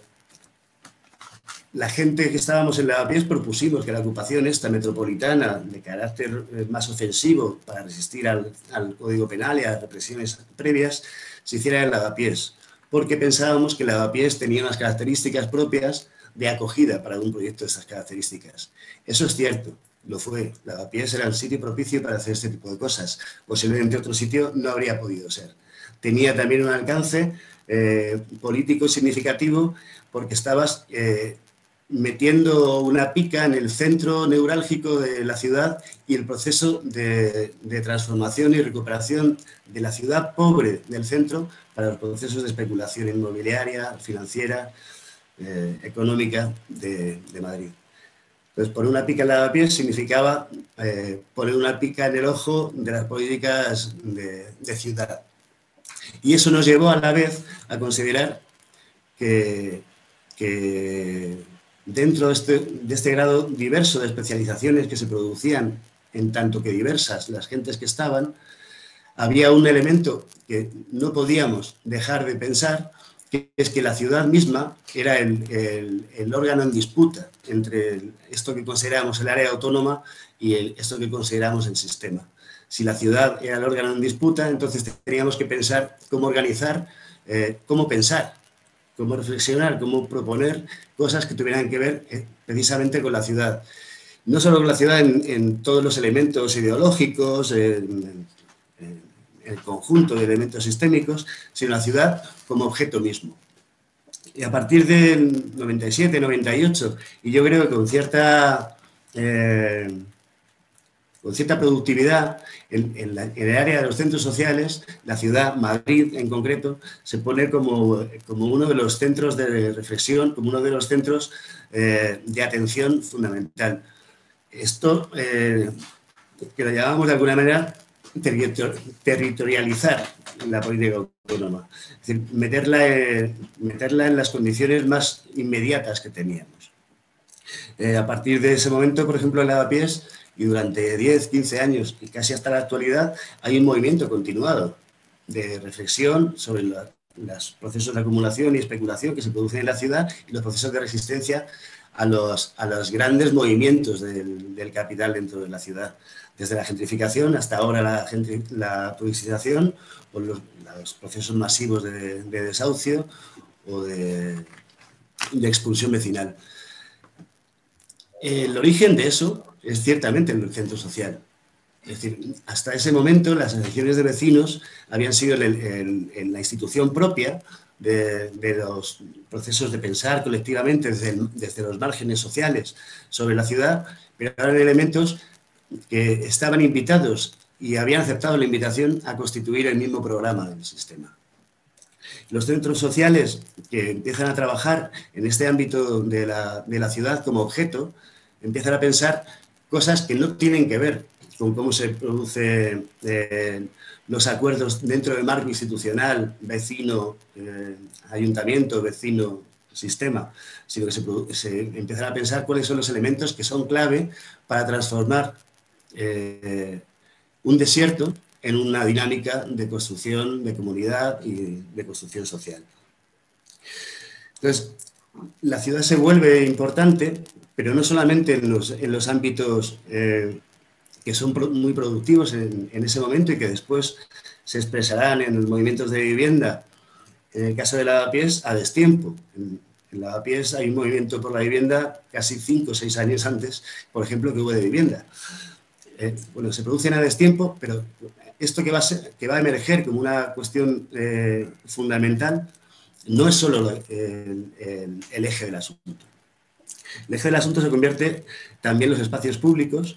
Speaker 3: la gente que estábamos en Lavapiés propusimos que la ocupación esta metropolitana de carácter más ofensivo para resistir al, al Código Penal y a las represiones previas se hiciera en Lavapiés, porque pensábamos que Lavapiés tenía unas características propias de acogida para un proyecto de esas características. Eso es cierto, lo fue. Lavapiés era el sitio propicio para hacer este tipo de cosas. Posiblemente otro sitio no habría podido ser. Tenía también un alcance eh, político significativo porque estabas eh, metiendo una pica en el centro neurálgico de la ciudad y el proceso de, de transformación y recuperación de la ciudad pobre del centro para los procesos de especulación inmobiliaria, financiera, eh, económica de, de Madrid. Entonces, poner una pica en Lavapiés significaba eh, poner una pica en el ojo de las políticas de, de ciudad. Y eso nos llevó a la vez a considerar que, que dentro de este, de este grado diverso de especializaciones que se producían, en tanto que diversas las gentes que estaban, había un elemento que no podíamos dejar de pensar, que es que la ciudad misma era el, el, el órgano en disputa entre el, esto que consideramos el área autónoma y el, esto que consideramos el sistema. Si la ciudad era el órgano en disputa, entonces teníamos que pensar cómo organizar, eh, cómo pensar, cómo reflexionar, cómo proponer cosas que tuvieran que ver eh, precisamente con la ciudad. No solo con la ciudad en, en todos los elementos ideológicos, en, en el conjunto de elementos sistémicos, sino la ciudad como objeto mismo. Y a partir del noventa y siete, noventa y ocho, y yo creo que con cierta... Eh, con cierta productividad, en, en, la, en el área de los centros sociales, la ciudad, Madrid en concreto, se pone como, como uno de los centros de reflexión, como uno de los centros eh, de atención fundamental. Esto, eh, que lo llamamos de alguna manera territor, territorializar la política autónoma, es decir, meterla, eh, meterla en las condiciones más inmediatas que teníamos. Eh, a partir de ese momento, por ejemplo, en Lavapiés, y durante diez, quince años y casi hasta la actualidad hay un movimiento continuado de reflexión sobre la, los procesos de acumulación y especulación que se producen en la ciudad y los procesos de resistencia a los, a los grandes movimientos del, del capital dentro de la ciudad, desde la gentrificación hasta ahora la, gentri, la turistización o los, los procesos masivos de, de desahucio o de, de expulsión vecinal. El origen de eso es ciertamente en el centro social. Es decir, hasta ese momento las asociaciones de vecinos habían sido el, el, el, la institución propia de, de los procesos de pensar colectivamente desde, el, desde los márgenes sociales sobre la ciudad, pero eran elementos que estaban invitados y habían aceptado la invitación a constituir el mismo programa del sistema. Los centros sociales que empiezan a trabajar en este ámbito de la, de la ciudad como objeto, empiezan a pensar cosas que no tienen que ver con cómo se producen eh, los acuerdos dentro del marco institucional, vecino, eh, ayuntamiento, vecino, sistema, sino que se, se empiezan a pensar cuáles son los elementos que son clave para transformar eh, un desierto en una dinámica de construcción de comunidad y de construcción social. Entonces, la ciudad se vuelve importante, pero no solamente en los, en los ámbitos eh, que son pro, muy productivos en, en ese momento y que después se expresarán en los movimientos de vivienda. En el caso de Lavapiés, a destiempo. En, en Lavapiés hay un movimiento por la vivienda casi cinco o seis años antes, por ejemplo, que hubo de vivienda. Eh, bueno, se producen a destiempo, pero esto que va a, ser, que va a emerger como una cuestión eh, fundamental no es solo el, el, el, eje del asunto. El eje del asunto se convierte también en los espacios públicos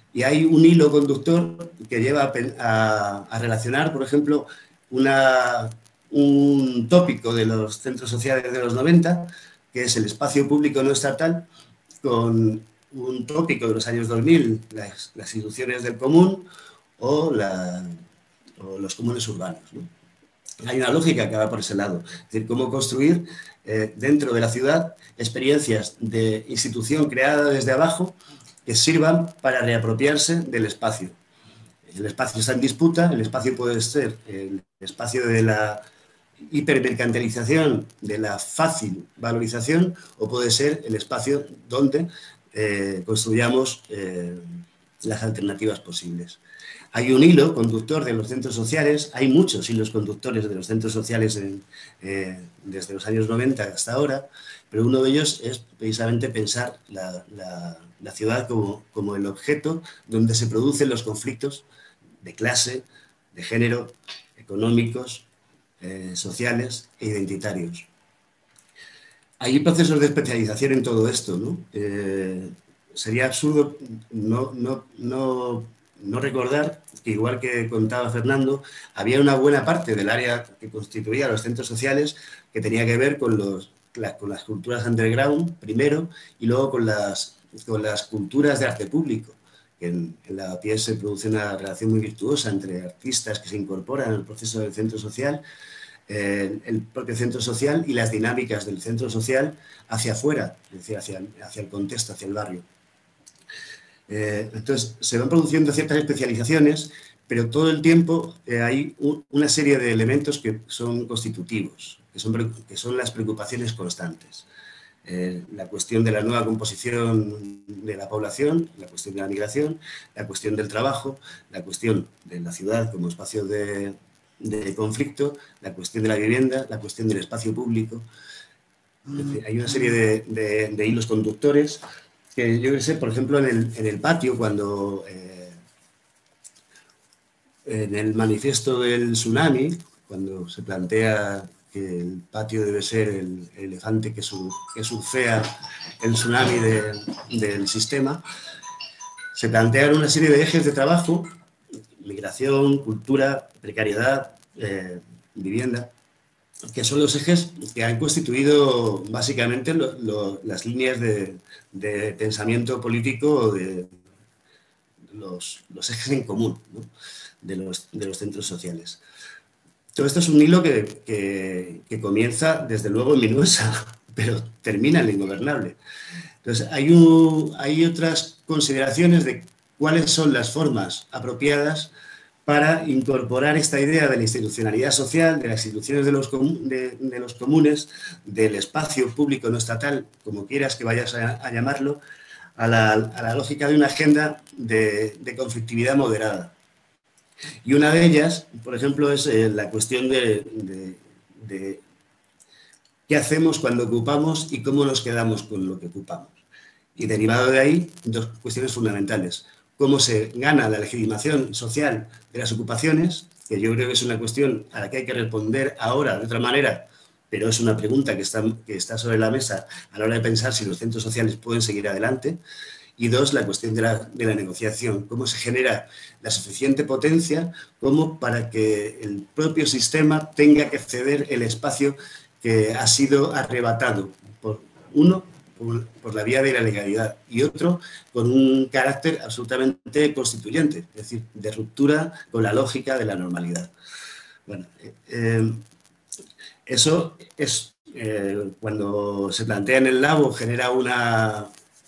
Speaker 3: y hay un hilo conductor que lleva a, a relacionar, por ejemplo, una, un tópico de los centros sociales de los noventa, que es el espacio público no estatal, con un tópico de los años dos mil, las, las instituciones del común o, la, o los comunes urbanos, ¿no? Hay una lógica que va por ese lado, es decir, cómo construir eh, dentro de la ciudad experiencias de institución creada desde abajo que sirvan para reapropiarse del espacio. El espacio está en disputa, el espacio puede ser el espacio de la hipermercantilización, de la fácil valorización, o puede ser el espacio donde eh, construyamos eh, las alternativas posibles. Hay un hilo conductor de los centros sociales, hay muchos hilos conductores de los centros sociales en, eh, desde los años noventa hasta ahora, pero uno de ellos es precisamente pensar la, la, la ciudad como, como el objeto donde se producen los conflictos de clase, de género, económicos, eh, sociales e identitarios. Hay procesos de especialización en todo esto, ¿no? Eh, sería absurdo no, no, no, no recordar que, igual que contaba Fernando, había una buena parte del área que constituía los centros sociales que tenía que ver con, los, la, con las culturas underground, primero, y luego con las, con las culturas de arte público. En, en la P I E S se produce una relación muy virtuosa entre artistas que se incorporan al proceso del centro social, eh, el propio centro social y las dinámicas del centro social hacia afuera, es decir, hacia, hacia el contexto, hacia el barrio. Eh, entonces, se van produciendo ciertas especializaciones, pero todo el tiempo eh, hay un, una serie de elementos que son constitutivos, que son, que son las preocupaciones constantes. Eh, la cuestión de la nueva composición de la población, la cuestión de la migración, la cuestión del trabajo, la cuestión de la ciudad como espacio de, de conflicto, la cuestión de la vivienda, la cuestión del espacio público. Es decir, hay una serie de, de, de hilos conductores que yo creo que, por ejemplo, en el, en el patio, cuando eh, en el manifiesto del tsunami, cuando se plantea que el patio debe ser el elefante que, sur, que surfea el tsunami de, del sistema, se plantean una serie de ejes de trabajo: migración, cultura, precariedad, eh, vivienda, que son los ejes que han constituido básicamente lo, lo, las líneas de, de pensamiento político, de los, los ejes en común, ¿no? de, los, de los centros sociales. Todo esto es un hilo que, que, que comienza, desde luego, en Minuesa, pero termina en lo ingobernable. Entonces, hay, un, hay otras consideraciones de cuáles son las formas apropiadas para incorporar esta idea de la institucionalidad social, de las instituciones de los, de, de los comunes, del espacio público no estatal, como quieras que vayas a, a llamarlo, a la, a la lógica de una agenda de, de conflictividad moderada. Y una de ellas, por ejemplo, es eh, la cuestión de, de, de qué hacemos cuando ocupamos y cómo nos quedamos con lo que ocupamos. Y derivado de ahí, dos cuestiones fundamentales: cómo se gana la legitimación social de las ocupaciones, que yo creo que es una cuestión a la que hay que responder ahora de otra manera, pero es una pregunta que está, que está sobre la mesa a la hora de pensar si los centros sociales pueden seguir adelante. Y dos, la cuestión de la, de la negociación, cómo se genera la suficiente potencia como para que el propio sistema tenga que ceder el espacio que ha sido arrebatado por uno, por, por la vía de la legalidad, y otro con un carácter absolutamente constituyente, es decir, de ruptura con la lógica de la normalidad. Bueno, eh, eso es, eh, cuando se plantea en el Labo, genera una...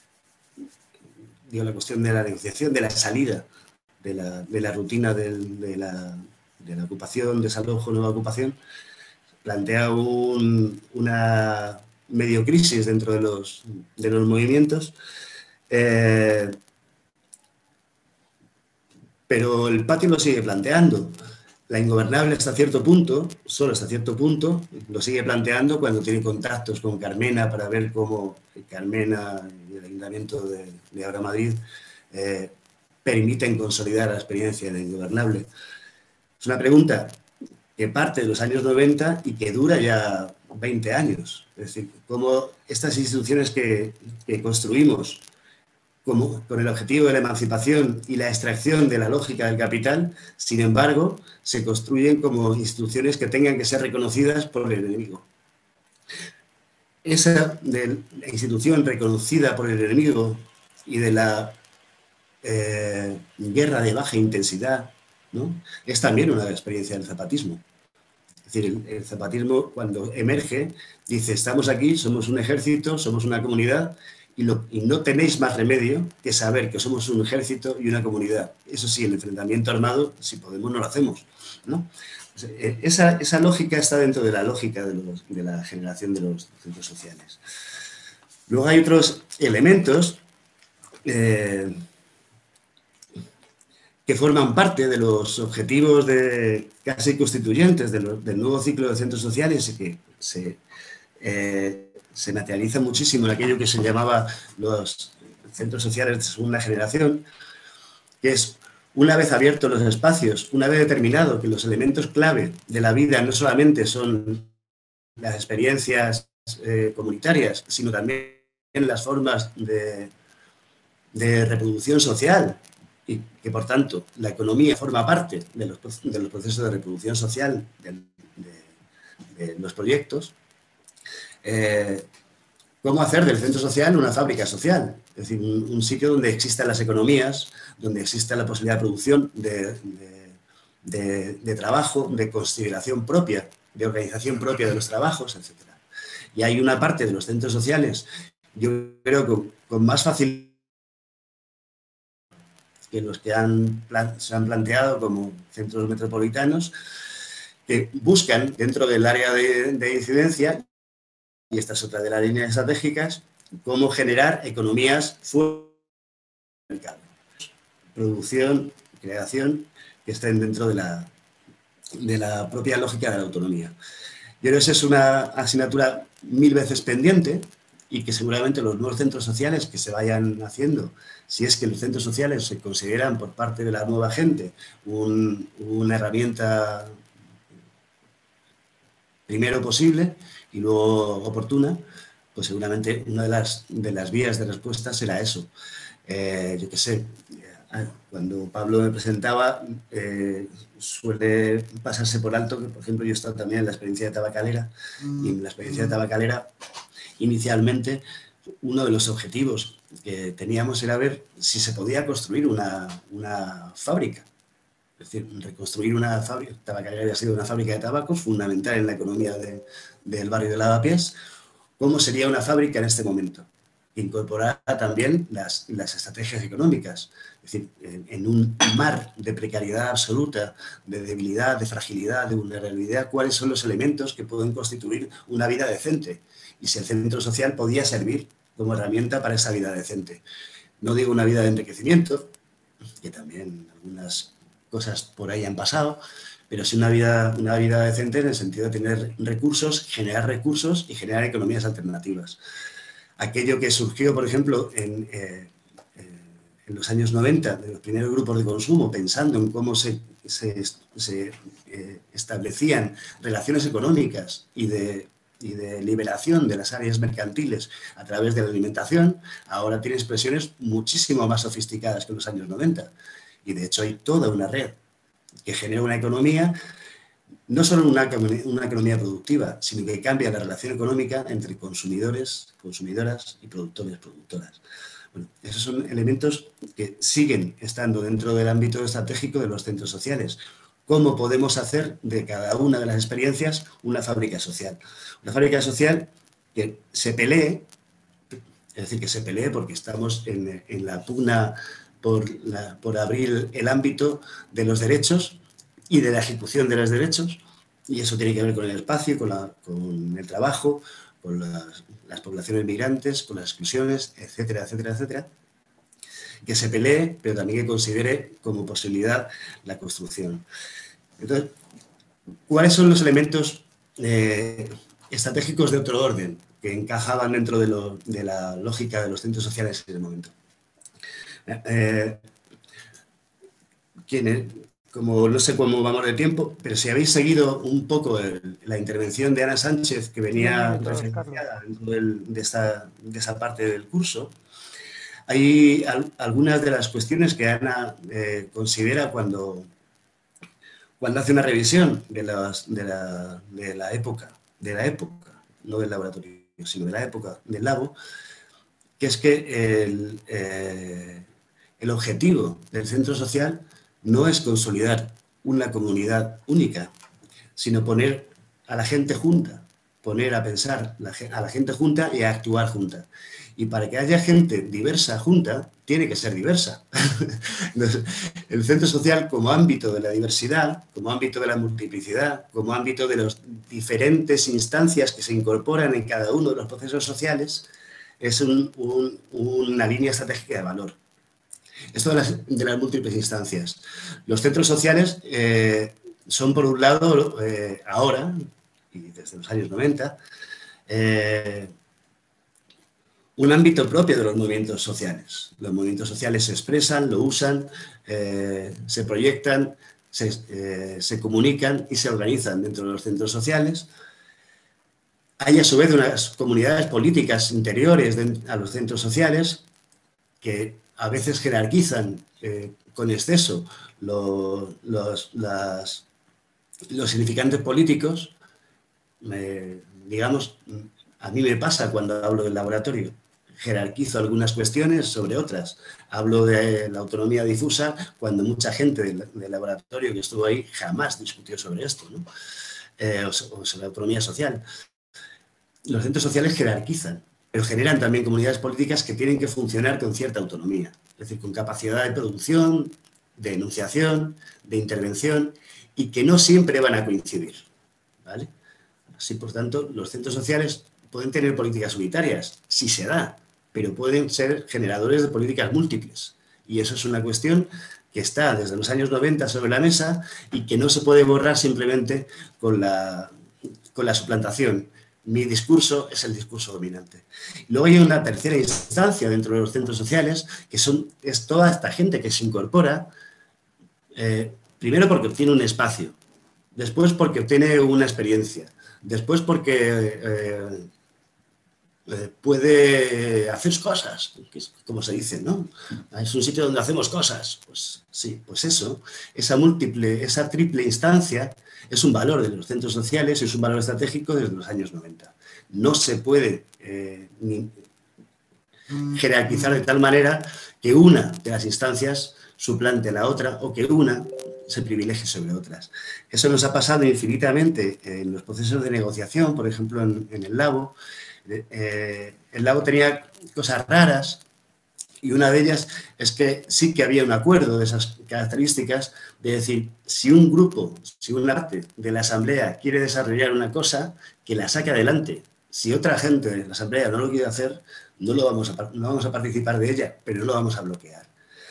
Speaker 3: Digo, la cuestión de la negociación, de la salida de la, de la rutina del, de, la, de la ocupación, desalojo, nueva ocupación, plantea un, una medio crisis dentro de los, de los movimientos, eh, pero el patio lo sigue planteando. La ingobernable hasta cierto punto, solo hasta cierto punto, lo sigue planteando cuando tiene contactos con Carmena para ver cómo Carmena y el Ayuntamiento de, de Ahora Madrid eh, permiten consolidar la experiencia de ingobernable. Es una pregunta que parte de los años noventa y que dura ya veinte años. Es decir, cómo estas instituciones que, que construimos como, con el objetivo de la emancipación y la extracción de la lógica del capital, sin embargo, se construyen como instituciones que tengan que ser reconocidas por el enemigo. Esa de la institución reconocida por el enemigo y de la eh, guerra de baja intensidad, ¿no?, es también una experiencia del zapatismo. Es decir, el, el zapatismo, cuando emerge, dice, estamos aquí, somos un ejército, somos una comunidad, y, lo, y no tenéis más remedio que saber que somos un ejército y una comunidad. Eso sí, el enfrentamiento armado, si podemos, no lo hacemos, ¿no? Esa, esa lógica está dentro de la lógica de, los, de la generación de los centros sociales. Luego hay otros elementos eh, que forman parte de los objetivos de, casi constituyentes de lo, del nuevo ciclo de centros sociales y que se, eh, se materializa muchísimo en aquello que se llamaba los centros sociales de segunda generación, que es, una vez abiertos los espacios, una vez determinado que los elementos clave de la vida no solamente son las experiencias eh, comunitarias, sino también las formas de, de reproducción social, y que, por tanto, la economía forma parte de los, de los procesos de reproducción social de, de, de los proyectos, eh, ¿cómo hacer del centro social una fábrica social? Es decir, un, un sitio donde existan las economías, donde exista la posibilidad de producción, de, de, de, de trabajo, de consideración propia, de organización propia de los trabajos, etcétera. Y hay una parte de los centros sociales, yo creo que con más facilidad que los que han, se han planteado como centros metropolitanos, que buscan dentro del área de, de incidencia, y esta es otra de las líneas estratégicas, cómo generar economías fuera del mercado. Producción, creación, que estén dentro de la, de la propia lógica de la autonomía. Yo creo que esa es una asignatura mil veces pendiente y que seguramente los nuevos centros sociales que se vayan haciendo, si es que los centros sociales se consideran por parte de la nueva gente un, una herramienta primero posible y luego oportuna, pues seguramente una de las, de las vías de respuesta será eso. Eh, yo qué sé, cuando Pablo me presentaba, eh, suele pasarse por alto que, por ejemplo, yo he estado también en la experiencia de Tabacalera, y en la experiencia de Tabacalera, inicialmente, uno de los objetivos que teníamos era ver si se podía construir una, una fábrica. Es decir, reconstruir una fábrica. Tabacalera había sido una fábrica de tabacos, fundamental en la economía de, del barrio de Lavapiés. ¿Cómo sería una fábrica en este momento? Incorporar también las, las estrategias económicas. Es decir, en, en un mar de precariedad absoluta, de debilidad, de fragilidad, de vulnerabilidad, ¿cuáles son los elementos que pueden constituir una vida decente? Y si el centro social podía servir como herramienta para esa vida decente. No digo una vida de enriquecimiento, que también algunas cosas por ahí han pasado, pero sí una vida, una vida decente en el sentido de tener recursos, generar recursos y generar economías alternativas. Aquello que surgió, por ejemplo, en, eh, en los años noventa, de los primeros grupos de consumo, pensando en cómo se, se, se eh, establecían relaciones económicas y de, y de liberación de las áreas mercantiles a través de la alimentación, ahora tiene expresiones muchísimo más sofisticadas que en los años noventa. Y de hecho hay toda una red que genera una economía, no solo una, una economía productiva, sino que cambia la relación económica entre consumidores, consumidoras y productores, productoras. Bueno, esos son elementos que siguen estando dentro del ámbito estratégico de los centros sociales. ¿Cómo podemos hacer de cada una de las experiencias una fábrica social? Una fábrica social que se pelee, es decir, que se pelee porque estamos en, en la pugna por, la, por abrir el ámbito de los derechos y de la ejecución de los derechos, y eso tiene que ver con el espacio, con, la, con el trabajo, con las, las poblaciones migrantes, con las exclusiones, etcétera, etcétera, etcétera. Que se pelee, pero también que considere como posibilidad la construcción. Entonces, ¿cuáles son los elementos eh, estratégicos de otro orden que encajaban dentro de, lo, de la lógica de los centros sociales en el momento? Eh, ¿quién, como no sé cómo vamos de tiempo, pero si habéis seguido un poco el, la intervención de Ana Sánchez, que venía referenciada dentro del, de, esta, de esa parte del curso, hay al, algunas de las cuestiones que Ana eh, considera cuando, cuando hace una revisión de, las, de, la, de la época, de la época, no del laboratorio, sino de la época del labo, que es que el, eh, el objetivo del centro social no es consolidar una comunidad única, sino poner a la gente junta, poner a pensar a la gente junta y a actuar junta. Y para que haya gente diversa junta, tiene que ser diversa. Entonces, el centro social como ámbito de la diversidad, como ámbito de la multiplicidad, como ámbito de las diferentes instancias que se incorporan en cada uno de los procesos sociales, es un, un, una línea estratégica de valor. Esto de las, de las múltiples instancias. Los centros sociales eh, son, por un lado, eh, ahora, y desde los años noventa, eh, un ámbito propio de los movimientos sociales. Los movimientos sociales se expresan, lo usan, eh, se proyectan, se, eh, se comunican y se organizan dentro de los centros sociales. Hay, a su vez, unas comunidades políticas interiores de, a los centros sociales que a veces jerarquizan eh, con exceso lo, los, las, los significantes políticos. Me, digamos, a mí me pasa cuando hablo del laboratorio. Jerarquizo algunas cuestiones sobre otras. Hablo de la autonomía difusa cuando mucha gente del, del laboratorio que estuvo ahí jamás discutió sobre esto, ¿no? eh, o, o sobre la autonomía social. Los centros sociales jerarquizan, pero generan también comunidades políticas que tienen que funcionar con cierta autonomía, es decir, con capacidad de producción, de enunciación, de intervención, y que no siempre van a coincidir, ¿vale? Así, por tanto, los centros sociales pueden tener políticas unitarias, si se da, pero pueden ser generadores de políticas múltiples. Y eso es una cuestión que está desde los años noventa sobre la mesa y que no se puede borrar simplemente con la, con la suplantación. Mi discurso es el discurso dominante. Luego hay una tercera instancia dentro de los centros sociales, que son, es toda esta gente que se incorpora, eh, primero porque obtiene un espacio, después porque obtiene una experiencia, después porque eh, eh, puede hacer cosas, que es como se dice, ¿no? Es un sitio donde hacemos cosas. Pues sí, pues eso, esa múltiple, esa triple instancia es un valor de los centros sociales, es un valor estratégico desde los años noventa. No se puede eh, ni jerarquizar de tal manera que una de las instancias suplante a la otra o que una se privilegie sobre otras. Eso nos ha pasado infinitamente en los procesos de negociación, por ejemplo, en, en el Labo. Eh, el Labo tenía cosas raras y una de ellas es que sí que había un acuerdo de esas características de decir, si un grupo, si una parte de la asamblea quiere desarrollar una cosa, que la saque adelante. Si otra gente de la asamblea no lo quiere hacer, no, lo vamos a, no vamos a participar de ella, pero no lo vamos a bloquear.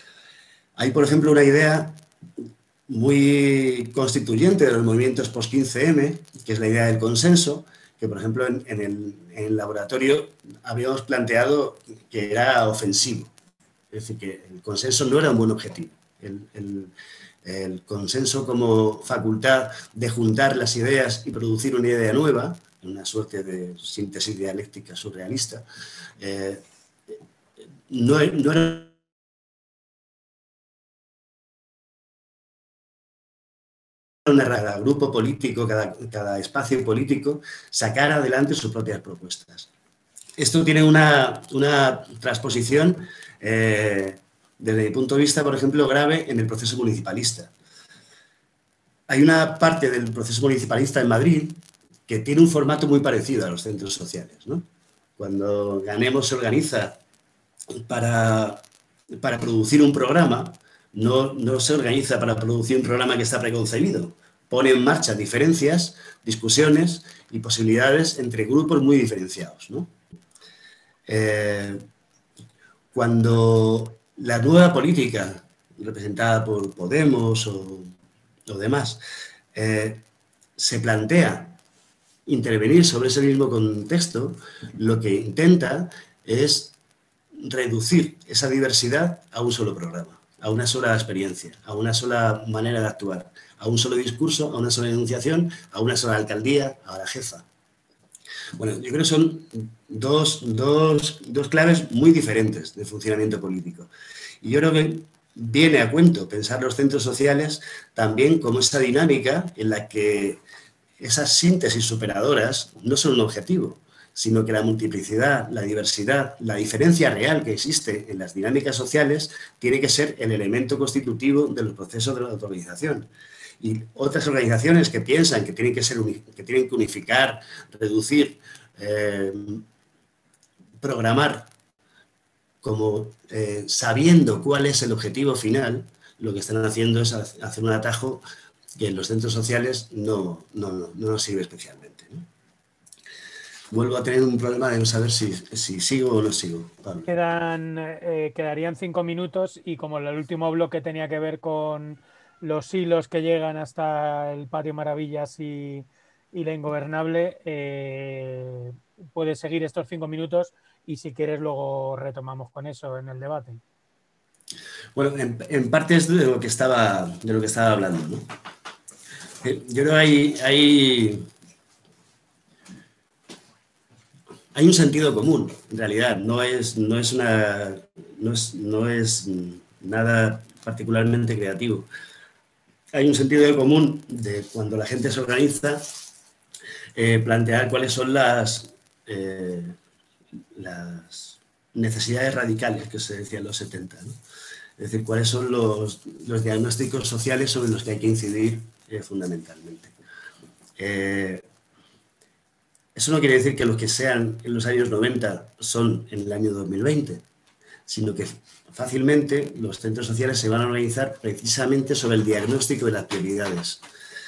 Speaker 3: Hay, por ejemplo, una idea muy constituyente de los movimientos post quince eme, que es la idea del consenso, que, por ejemplo, en, en, el, en el laboratorio habíamos planteado que era ofensivo. Es decir, que el consenso no era un buen objetivo. El, el, el consenso como facultad de juntar las ideas y producir una idea nueva, una suerte de síntesis dialéctica surrealista, eh, no, no era cada grupo político, cada, cada espacio político sacar adelante sus propias propuestas. Esto tiene una, una transposición, eh, desde mi punto de vista, por ejemplo, grave en el proceso municipalista. Hay una parte del proceso municipalista en Madrid que tiene un formato muy parecido a los centros sociales, ¿no? Cuando Ganemos se organiza para, para producir un programa, No, no se organiza para producir un programa que está preconcebido. Pone en marcha diferencias, discusiones y posibilidades entre grupos muy diferenciados, ¿no? Eh, cuando la nueva política, representada por Podemos o, o demás, eh, se plantea intervenir sobre ese mismo contexto, lo que intenta es reducir esa diversidad a un solo programa, a una sola experiencia, a una sola manera de actuar, a un solo discurso, a una sola enunciación, a una sola alcaldía, a la jefa. Bueno, yo creo que son dos, dos, dos claves muy diferentes de funcionamiento político. Y yo creo que viene a cuento pensar los centros sociales también como esa dinámica en la que esas síntesis superadoras no son un objetivo, sino que la multiplicidad, la diversidad, la diferencia real que existe en las dinámicas sociales tiene que ser el elemento constitutivo de los procesos de la autoorganización. Y otras organizaciones que piensan que tienen que, ser, que, tienen que unificar, reducir, eh, programar, como eh, sabiendo cuál es el objetivo final, lo que están haciendo es hacer un atajo que en los centros sociales no, no, no, no nos sirve especialmente, ¿no? Vuelvo a tener un problema de no saber si, si sigo o no sigo, Pablo.
Speaker 2: Quedan, eh, quedarían cinco minutos y como el último bloque tenía que ver con los hilos que llegan hasta el Patio Maravillas y, y la Ingobernable, eh, puedes seguir estos cinco minutos y si quieres luego retomamos con eso en el debate.
Speaker 3: Bueno, en, en parte es de lo que estaba, de lo que estaba hablando, ¿no? Yo creo que hay, hay, hay un sentido común, en realidad, no es, no es, una, no es, no es nada particularmente creativo. Hay un sentido común de cuando la gente se organiza, eh, plantear cuáles son las, eh, las necesidades radicales que se decía en los setenta, ¿no? Es decir, cuáles son los, los diagnósticos sociales sobre los que hay que incidir eh, fundamentalmente. Eh, eso no quiere decir que los que sean en los años noventa son en el año dos mil veinte, sino que fácilmente los centros sociales se van a organizar precisamente sobre el diagnóstico de las prioridades.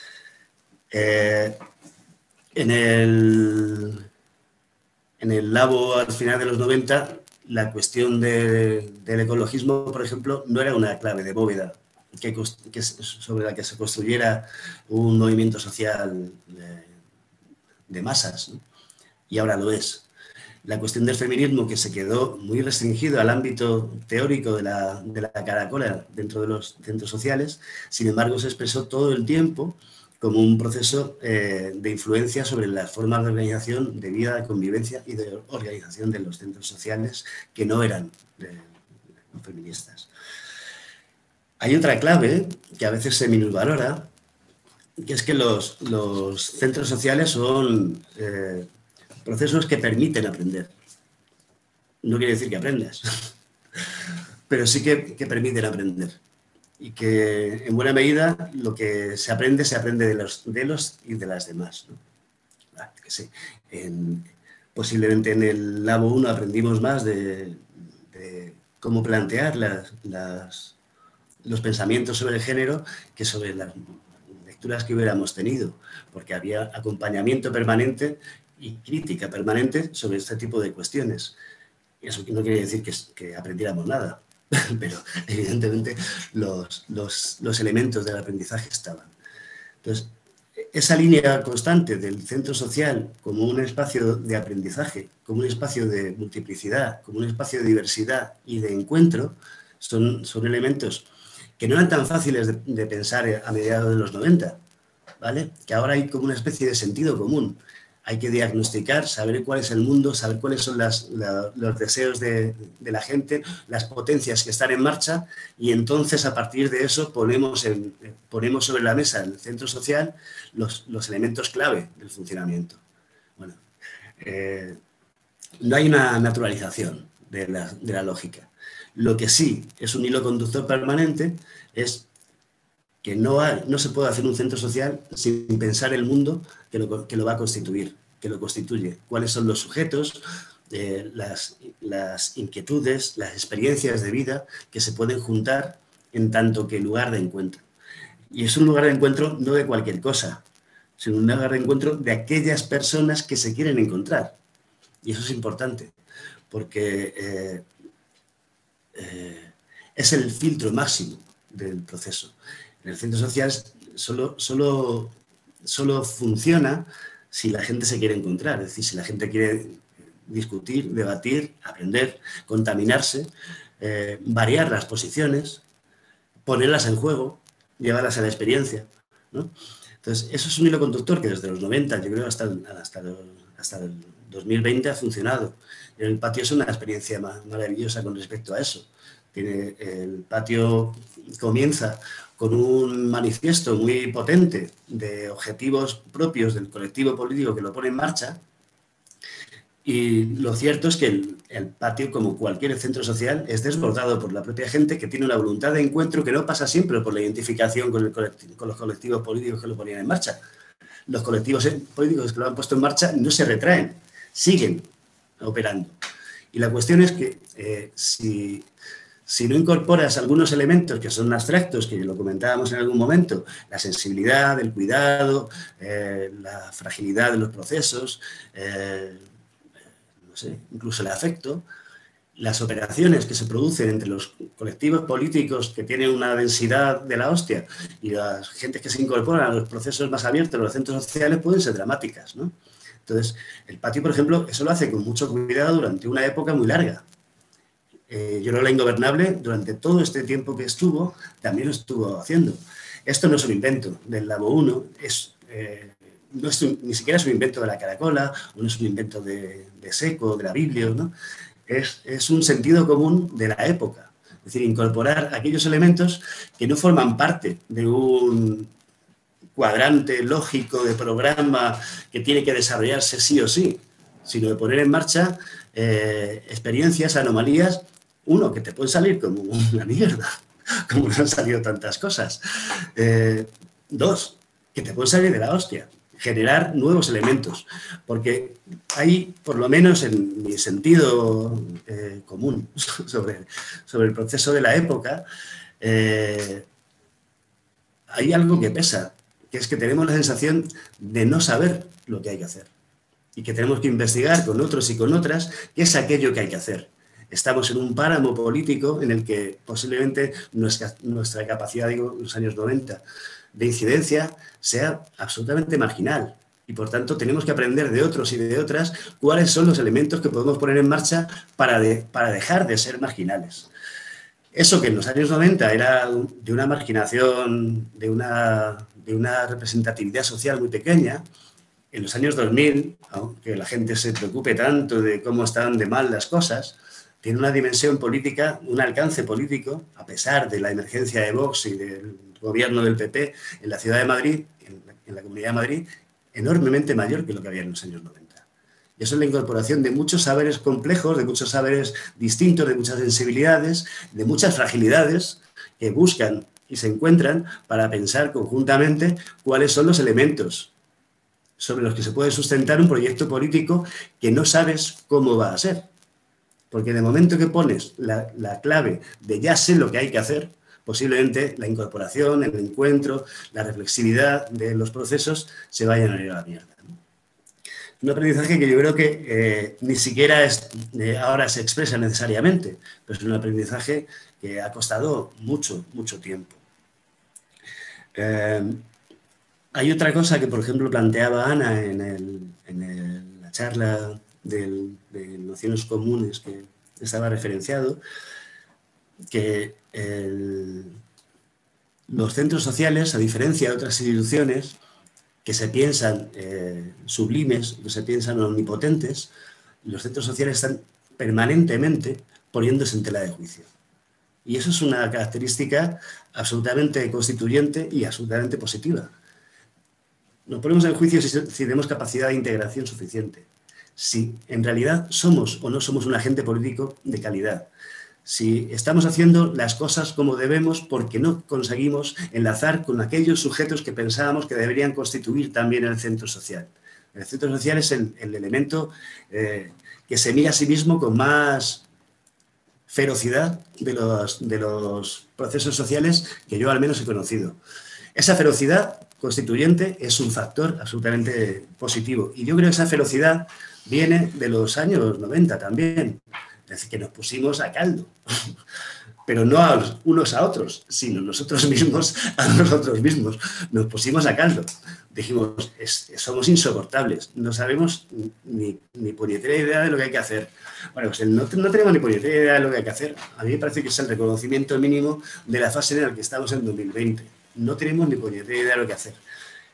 Speaker 3: Eh, en, el, en el Labo, al final de los noventa, la cuestión de, del ecologismo, por ejemplo, no era una clave de bóveda que, que, sobre la que se construyera un movimiento social de, de masas, ¿no? Y ahora lo es. La cuestión del feminismo, que se quedó muy restringido al ámbito teórico de la, de la caracola dentro de los centros sociales, sin embargo se expresó todo el tiempo como un proceso eh, de influencia sobre las formas de organización, de vida, de convivencia y de organización de los centros sociales que no eran de, de feministas. Hay otra clave que a veces se minusvalora, que es que los, los centros sociales son eh, procesos que permiten aprender. No quiere decir que aprendas, pero sí que, que permiten aprender. Y que en buena medida lo que se aprende, se aprende de los, de los y de las demás, ¿no? Ah, que sí. En, posiblemente en el Labo uno aprendimos más de, de cómo plantear las, las, los pensamientos sobre el género que sobre las lecturas que hubiéramos tenido, porque había acompañamiento permanente y crítica permanente sobre este tipo de cuestiones. Y eso no quiere decir que, que aprendiéramos nada, pero evidentemente los, los, los elementos del aprendizaje estaban. Entonces, esa línea constante del centro social como un espacio de aprendizaje, como un espacio de multiplicidad, como un espacio de diversidad y de encuentro, son, son elementos que no eran tan fáciles de, de pensar a mediados de los noventa, ¿vale? Que ahora hay como una especie de sentido común. Hay que diagnosticar, saber cuál es el mundo, saber cuáles son las, la, los deseos de, de la gente, las potencias que están en marcha, y entonces a partir de eso ponemos, en, ponemos sobre la mesa el centro social los, los elementos clave del funcionamiento. Bueno, eh, no hay una naturalización de la, de la lógica. Lo que sí es un hilo conductor permanente es que no, hay, no se puede hacer un centro social sin pensar el mundo que lo, que lo va a constituir, que lo constituye. Cuáles son los sujetos, eh, las, las inquietudes, las experiencias de vida que se pueden juntar en tanto que lugar de encuentro. Y es un lugar de encuentro no de cualquier cosa, sino un lugar de encuentro de aquellas personas que se quieren encontrar. Y eso es importante, porque eh, eh, es el filtro máximo del proceso. En el centro social solo, solo, solo funciona si la gente se quiere encontrar, es decir, si la gente quiere discutir, debatir, aprender, contaminarse, eh, variar las posiciones, ponerlas en juego, llevarlas a la experiencia, ¿no? Entonces, eso es un hilo conductor que desde los noventa, yo creo, hasta, hasta, hasta el dos mil veinte ha funcionado. Y el patio es una experiencia maravillosa con respecto a eso. Tiene, el patio comienza con un manifiesto muy potente de objetivos propios del colectivo político que lo pone en marcha. Y lo cierto es que el, el patio, como cualquier centro social, es desbordado por la propia gente que tiene una voluntad de encuentro que no pasa siempre por la identificación con, el colectivo, con los colectivos políticos que lo ponían en marcha. Los colectivos políticos que lo han puesto en marcha no se retraen, siguen operando. Y la cuestión es que eh, si, si no incorporas algunos elementos que son abstractos, que lo comentábamos en algún momento, la sensibilidad, el cuidado, eh, la fragilidad de los procesos, eh, no sé, incluso el afecto, las operaciones que se producen entre los colectivos políticos que tienen una densidad de la hostia y las gentes que se incorporan a los procesos más abiertos, los centros sociales, pueden ser dramáticas, ¿no? Entonces, el patio, por ejemplo, eso lo hace con mucho cuidado durante una época muy larga. Eh, yo creo que la Ingobernable, durante todo este tiempo que estuvo, también lo estuvo haciendo. Esto no es un invento del Labo uno, es... Eh, no es un, ni siquiera es un invento de la Caracola, o no es un invento de, de Seco, de la Biblia, ¿no? Es, es un sentido común de la época. Es decir, incorporar aquellos elementos que no forman parte de un cuadrante lógico de programa que tiene que desarrollarse sí o sí, sino de poner en marcha eh, experiencias, anomalías, uno, que te pueden salir como una mierda, como nos han salido tantas cosas. Eh, dos, que te pueden salir de la hostia. Generar nuevos elementos, porque hay, por lo menos en mi sentido eh, común sobre, sobre el proceso de la época, eh, hay algo que pesa, que es que tenemos la sensación de no saber lo que hay que hacer y que tenemos que investigar con otros y con otras qué es aquello que hay que hacer. Estamos en un páramo político en el que posiblemente nuestra, nuestra capacidad, digo, en los años noventa, de incidencia sea absolutamente marginal y por tanto tenemos que aprender de otros y de otras cuáles son los elementos que podemos poner en marcha para, de, para dejar de ser marginales. Eso que en los años noventa era de una marginación, de una, de una representatividad social muy pequeña, en los años dos mil, aunque la gente se preocupe tanto de cómo están de mal las cosas, tiene una dimensión política, un alcance político, a pesar de la emergencia de Vox y del gobierno del P P en la ciudad de Madrid, en la, en la Comunidad de Madrid, enormemente mayor que lo que había en los años noventa. Y eso es la incorporación de muchos saberes complejos, de muchos saberes distintos, de muchas sensibilidades, de muchas fragilidades que buscan y se encuentran para pensar conjuntamente cuáles son los elementos sobre los que se puede sustentar un proyecto político que no sabes cómo va a ser. Porque de momento que pones la, la clave de ya sé lo que hay que hacer, posiblemente la incorporación, el encuentro, la reflexividad de los procesos se vayan a ir a la mierda, ¿no? Un aprendizaje que yo creo que eh, ni siquiera es, eh, ahora se expresa necesariamente, pero es un aprendizaje que ha costado mucho, mucho tiempo. Eh, hay otra cosa que, por ejemplo, planteaba Ana en, el, en el, la charla del, de nociones comunes que estaba referenciado, que el, los centros sociales, a diferencia de otras instituciones que se piensan eh, sublimes, que se piensan omnipotentes, los centros sociales están permanentemente poniéndose en tela de juicio. Y eso es una característica absolutamente constituyente y absolutamente positiva. Nos ponemos en juicio si, si tenemos capacidad de integración suficiente, si en realidad somos o no somos un agente político de calidad, si estamos haciendo las cosas como debemos porque no conseguimos enlazar con aquellos sujetos que pensábamos que deberían constituir también el centro social. El centro social es el, el elemento eh, que se mira a sí mismo con más ferocidad de los, de los procesos sociales que yo al menos he conocido. Esa ferocidad constituyente es un factor absolutamente positivo y yo creo que esa ferocidad viene de los años noventa también. Es decir, que nos pusimos a caldo, pero no a los, unos a otros, sino nosotros mismos a nosotros mismos. Nos pusimos a caldo. Dijimos, es, somos insoportables, no sabemos ni, ni puñetera idea de lo que hay que hacer. Bueno, pues el no, no tenemos ni puñetera idea de lo que hay que hacer. A mí me parece que es el reconocimiento mínimo de la fase en la que estamos en dos mil veinte. No tenemos ni puñetera idea de lo que hacer.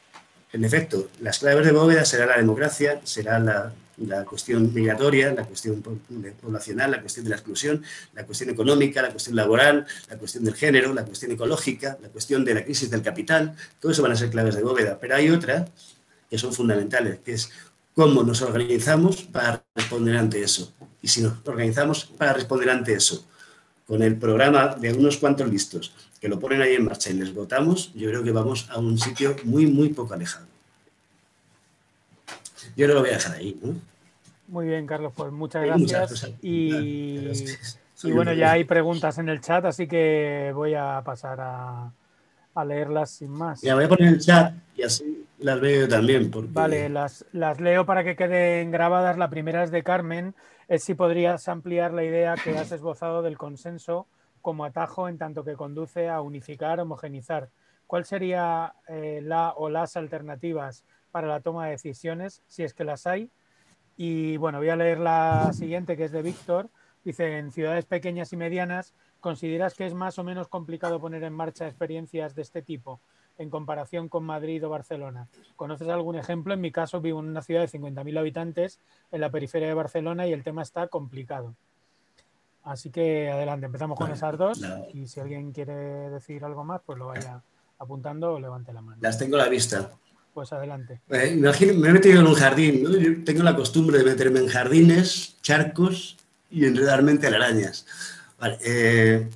Speaker 3: en efecto, las claves de bóveda será la democracia, será la, la cuestión migratoria, la cuestión poblacional, la cuestión de la exclusión, la cuestión económica, la cuestión laboral, la cuestión del género, la cuestión ecológica, la cuestión de la crisis del capital. Todo eso van a ser claves de bóveda. Pero hay otras que son fundamentales, que es cómo nos organizamos para responder ante eso. Y si nos organizamos para responder ante eso, con el programa de unos cuantos listos que lo ponen ahí en marcha y les votamos, yo creo que vamos a un sitio muy, muy poco alejado. Yo no lo voy a dejar ahí, ¿no?
Speaker 2: Muy bien, Carlos, pues muchas
Speaker 3: hay
Speaker 2: gracias.
Speaker 3: Muchas cosas.
Speaker 2: Y,
Speaker 3: y
Speaker 2: bueno, ya hay preguntas en el chat, así que voy a pasar a, a leerlas sin más.
Speaker 3: Ya voy a poner el chat y así las veo yo también. Porque...
Speaker 2: Vale, las, las leo para que queden grabadas. La primera es de Carmen, es si podrías ampliar la idea que has esbozado del consenso como atajo en tanto que conduce a unificar, homogenizar. ¿Cuál sería eh, la o las alternativas para la toma de decisiones, si es que las hay? Y bueno, voy a leer la siguiente, que es de Víctor. Dice, en ciudades pequeñas y medianas, ¿consideras que es más o menos complicado poner en marcha experiencias de este tipo en comparación con Madrid o Barcelona? ¿Conoces algún ejemplo? En mi caso vivo en una ciudad de cincuenta mil habitantes en la periferia de Barcelona y el tema está complicado. Así que adelante, empezamos con esas dos y si alguien quiere decir algo más, pues lo vaya apuntando o levante la mano.
Speaker 3: Las tengo a la vista.
Speaker 2: Pues adelante.
Speaker 3: Eh, imagino, me he metido en un jardín, ¿no? Yo tengo la costumbre de meterme en jardines, charcos y enredarme en telarañas. Vale, eh...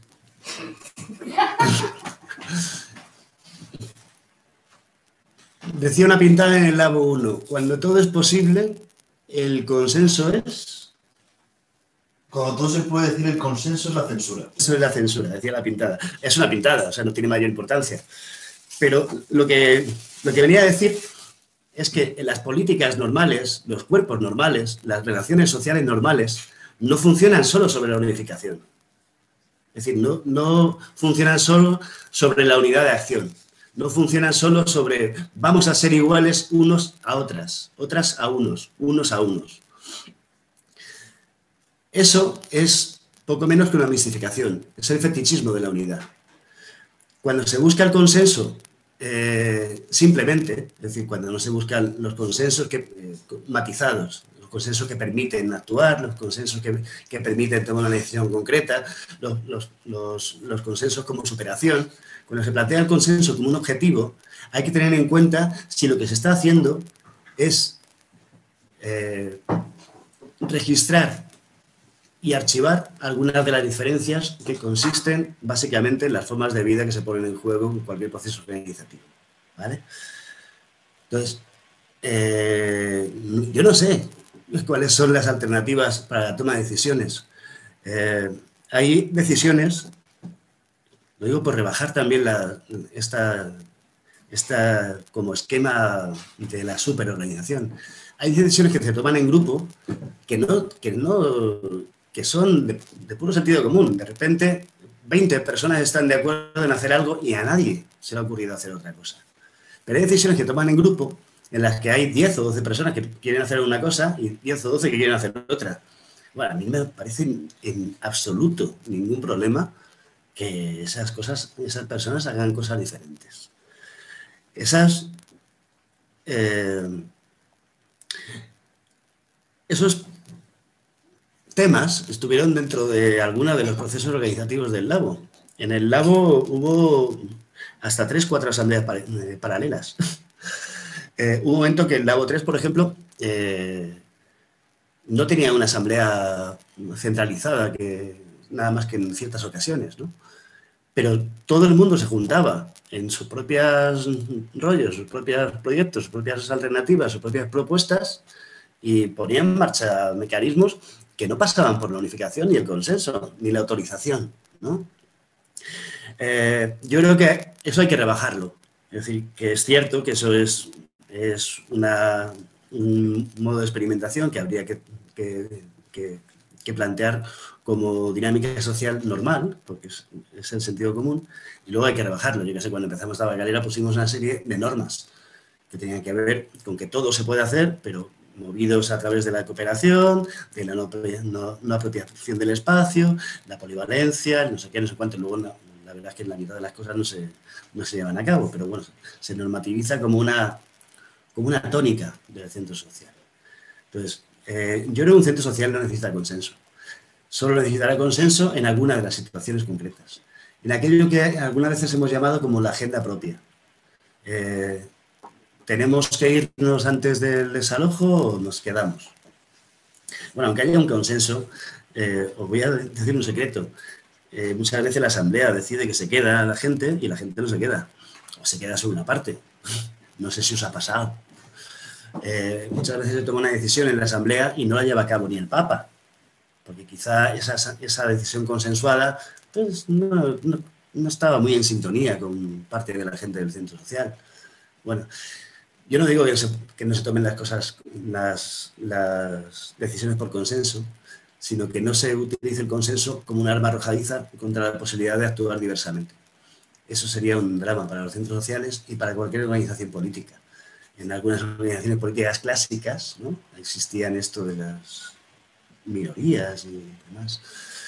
Speaker 3: Decía una pintada en el Labo uno, cuando todo es posible, el consenso es...
Speaker 4: Cuando todo se puede decir, el consenso es la censura.
Speaker 3: Eso es la censura, decía la pintada. Es una pintada, o sea, no tiene mayor importancia. Pero lo que, lo que venía a decir es que en las políticas normales, los cuerpos normales, las relaciones sociales normales, no funcionan solo sobre la unificación. Es decir, no, no funcionan solo sobre la unidad de acción. No funcionan solo sobre vamos a ser iguales unos a otras, otras a unos, unos a unos. Eso es poco menos que una mistificación, es el fetichismo de la unidad. Cuando se busca el consenso eh, simplemente, es decir, cuando no se buscan los consensos que, eh, matizados, los consensos que permiten actuar, los consensos que, que permiten tomar una decisión concreta, los, los, los, los consensos como superación, cuando se plantea el consenso como un objetivo, hay que tener en cuenta si lo que se está haciendo es eh, registrar y archivar algunas de las diferencias que consisten básicamente en las formas de vida que se ponen en juego en cualquier proceso organizativo, ¿vale? Entonces, eh, yo no sé cuáles son las alternativas para la toma de decisiones. Eh, hay decisiones, lo digo por rebajar también la, esta, esta como esquema de la superorganización. Hay decisiones que se toman en grupo que no... Que no que son de, de puro sentido común. De repente, veinte personas están de acuerdo en hacer algo y a nadie se le ha ocurrido hacer otra cosa. Pero hay decisiones que toman en grupo en las que hay diez o doce personas que quieren hacer una cosa y diez o doce que quieren hacer otra. Bueno, a mí me parece en absoluto ningún problema que esas cosas, esas personas hagan cosas diferentes. Esas... Eh, esos temas estuvieron dentro de algunos de los procesos organizativos del Labo. En el Labo hubo hasta tres, cuatro asambleas paralelas. eh, hubo un momento que el Labo tres, por ejemplo, eh, no tenía una asamblea centralizada, que, nada más que en ciertas ocasiones, ¿no? Pero todo el mundo se juntaba en sus propios rollos, sus propios proyectos, sus propias alternativas, sus propias propuestas y ponía en marcha mecanismos que no pasaban por la unificación ni el consenso, ni la autorización, ¿no? Eh, yo creo que eso hay que rebajarlo. Es decir, que es cierto que eso es, es una, un modo de experimentación que habría que, que, que, que plantear como dinámica social normal, porque es, es el sentido común, y luego hay que rebajarlo. Yo que sé, cuando empezamos la galera pusimos una serie de normas que tenían que ver con que todo se puede hacer, pero movidos a través de la cooperación, de la no, no, no apropiación del espacio, la polivalencia, no sé qué, no sé cuánto. Luego, no, la verdad es que la mitad de las cosas no se, no se llevan a cabo, pero bueno, se normativiza como una, como una tónica del centro social. Entonces, eh, yo creo que un centro social no necesita consenso. Solo necesitará consenso en alguna de las situaciones concretas. En aquello que algunas veces hemos llamado como la agenda propia. Eh, ¿Tenemos que irnos antes del desalojo o nos quedamos? Bueno, aunque haya un consenso, eh, os voy a decir un secreto. Eh, muchas veces la asamblea decide que se queda la gente y la gente no se queda. O se queda solo una parte. No sé si os ha pasado. Eh, muchas veces se toma una decisión en la asamblea y no la lleva a cabo ni el Papa. Porque quizá esa, esa decisión consensuada pues, no, no, no estaba muy en sintonía con parte de la gente del centro social. Bueno, yo no digo que, se, que no se tomen las cosas, las, las decisiones por consenso, sino que no se utilice el consenso como un arma arrojadiza contra la posibilidad de actuar diversamente. Eso sería un drama para los centros sociales y para cualquier organización política. En algunas organizaciones políticas clásicas, ¿no?, existían esto de las minorías y demás.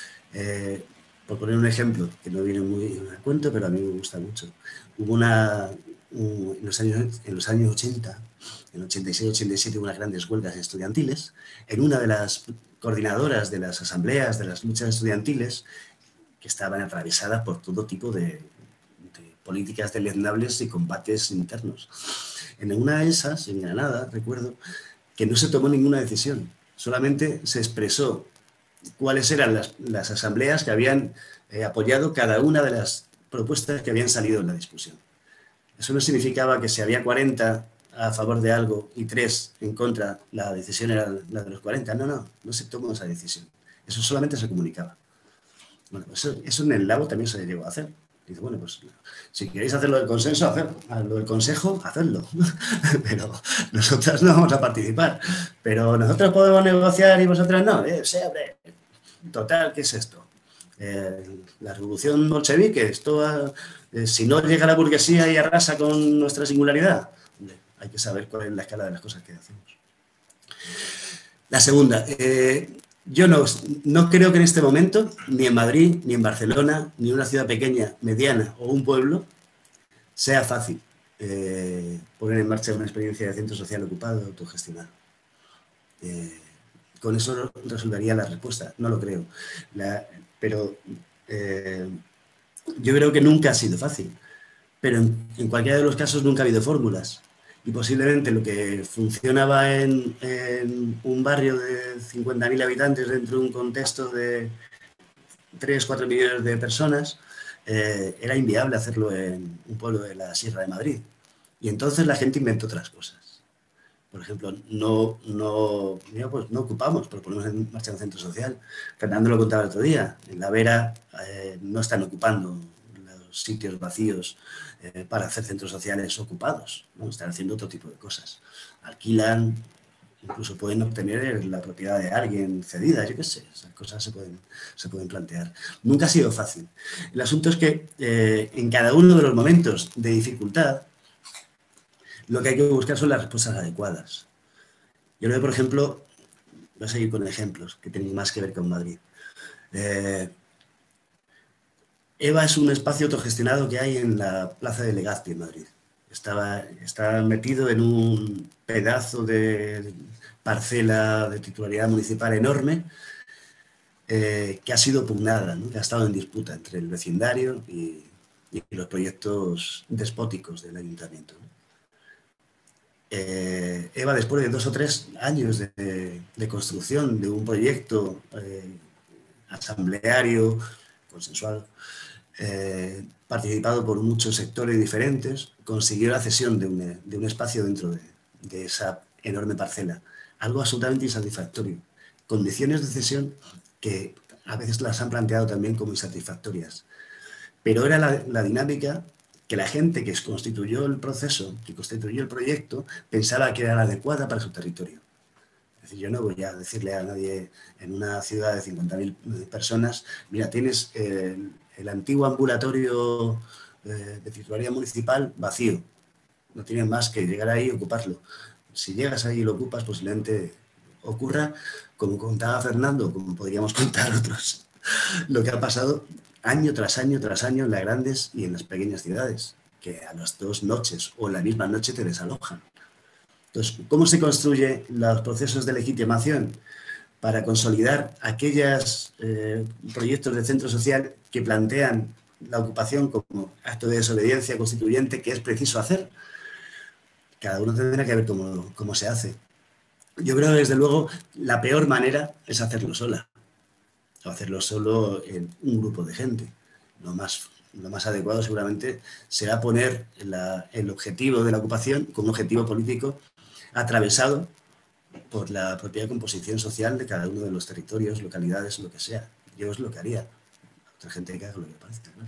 Speaker 3: Eh, por poner un ejemplo, que no viene muy a cuento, pero a mí me gusta mucho. Hubo una, un, en, los años, en los años ochenta, en el ochenta y seis ochenta y siete, hubo unas grandes huelgas estudiantiles. En una de las coordinadoras de las asambleas, de las luchas estudiantiles, que estaban atravesadas por todo tipo de, de políticas deleznables y combates internos. En una de esas, en Granada, recuerdo, que no se tomó ninguna decisión. Solamente se expresó cuáles eran las, las asambleas que habían eh, apoyado cada una de las propuestas que habían salido en la discusión. Eso no significaba que si había cuarenta a favor de algo y tres en contra, la decisión era la de los cuarenta. No, no, no se tomó esa decisión. Eso solamente se comunicaba. Bueno, eso, eso en el Lago también se llegó a hacer. Dice, bueno, pues si queréis hacerlo del consenso, hacerlo. Lo del consejo, hacedlo. Pero nosotras no vamos a participar. Pero nosotros podemos negociar y vosotras no. Eh, sí, hombre. Total, ¿qué es esto? Eh, la revolución bolchevique. Esto, eh, si no llega la burguesía y arrasa con nuestra singularidad, hombre, hay que saber cuál es la escala de las cosas que hacemos. La segunda, eh, yo no, no creo que en este momento, ni en Madrid, ni en Barcelona, ni en una ciudad pequeña, mediana o un pueblo, sea fácil eh, poner en marcha una experiencia de centro social ocupado, autogestionado. Eh, con eso resolvería la respuesta, no lo creo. La, pero eh, yo creo que nunca ha sido fácil, pero en, en cualquiera de los casos nunca ha habido fórmulas. Y posiblemente lo que funcionaba en, en un barrio de cincuenta mil habitantes dentro de un contexto de tres, cuatro millones de personas, eh, era inviable hacerlo en un pueblo de la Sierra de Madrid. Y entonces la gente inventó otras cosas. Por ejemplo, no, no, pues no ocupamos, pero ponemos en marcha un centro social. Fernando lo contaba el otro día, en La Vera eh, no están ocupando los sitios vacíos eh, para hacer centros sociales ocupados, ¿no? Están haciendo otro tipo de cosas. Alquilan, incluso pueden obtener la propiedad de alguien cedida, yo qué sé, esas cosas se pueden, se pueden plantear. Nunca ha sido fácil. El asunto es que eh, en cada uno de los momentos de dificultad, lo que hay que buscar son las respuestas adecuadas. Yo creo, por ejemplo, voy a seguir con ejemplos que tienen más que ver con Madrid. Eh, EVA es un espacio autogestionado que hay en la Plaza de Legazpi en Madrid. Estaba, está metido en un pedazo de parcela de titularidad municipal enorme eh, que ha sido pugnada, ¿no?, que ha estado en disputa entre el vecindario y, y los proyectos despóticos del ayuntamiento, ¿no? Eh, EVA, después de dos o tres años de, de construcción de un proyecto eh, asambleario, consensuado, eh, participado por muchos sectores diferentes, consiguió la cesión de un, de un espacio dentro de, de esa enorme parcela. Algo absolutamente insatisfactorio. Condiciones de cesión que a veces las han planteado también como insatisfactorias. Pero era la, la dinámica que la gente que constituyó el proceso, que constituyó el proyecto, pensaba que era la adecuada para su territorio. Es decir, yo no voy a decirle a nadie en una ciudad de cincuenta mil personas, mira, tienes el, el antiguo ambulatorio eh, de titularidad municipal vacío. No tienes más que llegar ahí y ocuparlo. Si llegas ahí y lo ocupas, posiblemente ocurra, como contaba Fernando, como podríamos contar otros, lo que ha pasado año tras año tras año en las grandes y en las pequeñas ciudades, que a las dos noches o en la misma noche te desalojan. Entonces, ¿cómo se construyen los procesos de legitimación para consolidar aquellos eh, proyectos de centro social que plantean la ocupación como acto de desobediencia constituyente que es preciso hacer? Cada uno tendrá que ver cómo, cómo se hace. Yo creo que, desde luego, la peor manera es hacerlo sola, o hacerlo solo en un grupo de gente. Lo más, lo más adecuado seguramente será poner la, el objetivo de la ocupación como un objetivo político atravesado por la propia composición social de cada uno de los territorios, localidades, lo que sea. Yo es lo que haría. Otra gente que haga lo que le parezca, ¿no?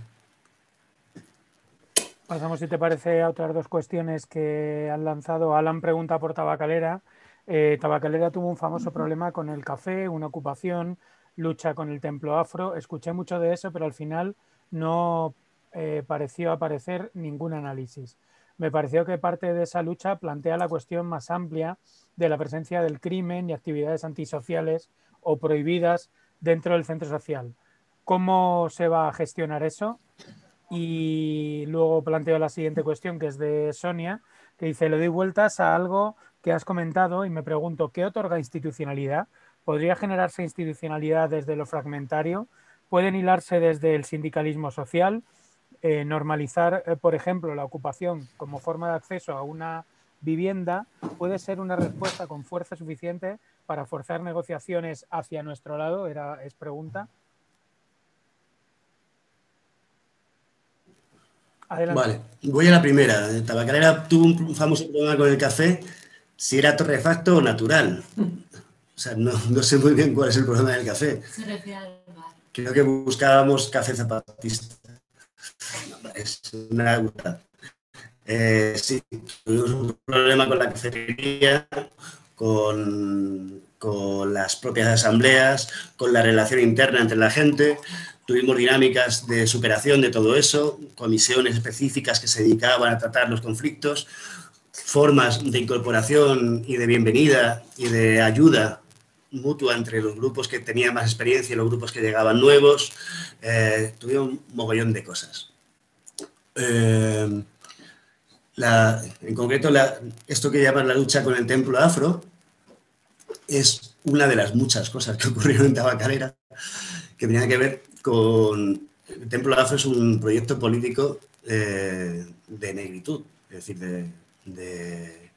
Speaker 2: Pasamos, si te parece, a otras dos cuestiones que han lanzado. Alan pregunta por Tabacalera. Eh, Tabacalera tuvo un famoso problema con el café, una ocupación, lucha con el templo afro. Escuché mucho de eso, pero al final no eh, pareció aparecer ningún análisis. Me pareció que parte de esa lucha plantea la cuestión más amplia de la presencia del crimen y actividades antisociales o prohibidas dentro del centro social. ¿Cómo se va a gestionar eso? Y luego planteo la siguiente cuestión, que es de Sonia, que dice: le doy vueltas a algo que has comentado y me pregunto, ¿qué otorga institucionalidad? ¿Podría generarse institucionalidad desde lo fragmentario? ¿Pueden hilarse desde el sindicalismo social? Eh, normalizar, eh, por ejemplo, la ocupación como forma de acceso a una vivienda puede ser una respuesta con fuerza suficiente para forzar negociaciones hacia nuestro lado. Era, es pregunta. Adelante.
Speaker 3: Vale, voy a la primera. Tabacalera tuvo un famoso problema con el café, si era torrefacto o natural. O sea, no, no sé muy bien cuál es el problema del café.
Speaker 5: Se refiere al bar.
Speaker 3: Creo que buscábamos café zapatista. Es una duda. Eh, sí, tuvimos un problema con la cafetería, con, con las propias asambleas, con la relación interna entre la gente. Tuvimos dinámicas de superación de todo eso, comisiones específicas que se dedicaban a tratar los conflictos, formas de incorporación y de bienvenida y de ayuda mutua entre los grupos que tenían más experiencia y los grupos que llegaban nuevos. Eh, tuvimos un mogollón de cosas. Eh, la, en concreto, la, esto que llaman la lucha con el templo afro es una de las muchas cosas que ocurrieron en Tabacalera, que tenía que ver con... El Templo Afro es un proyecto político eh, de negritud, es decir, de, de,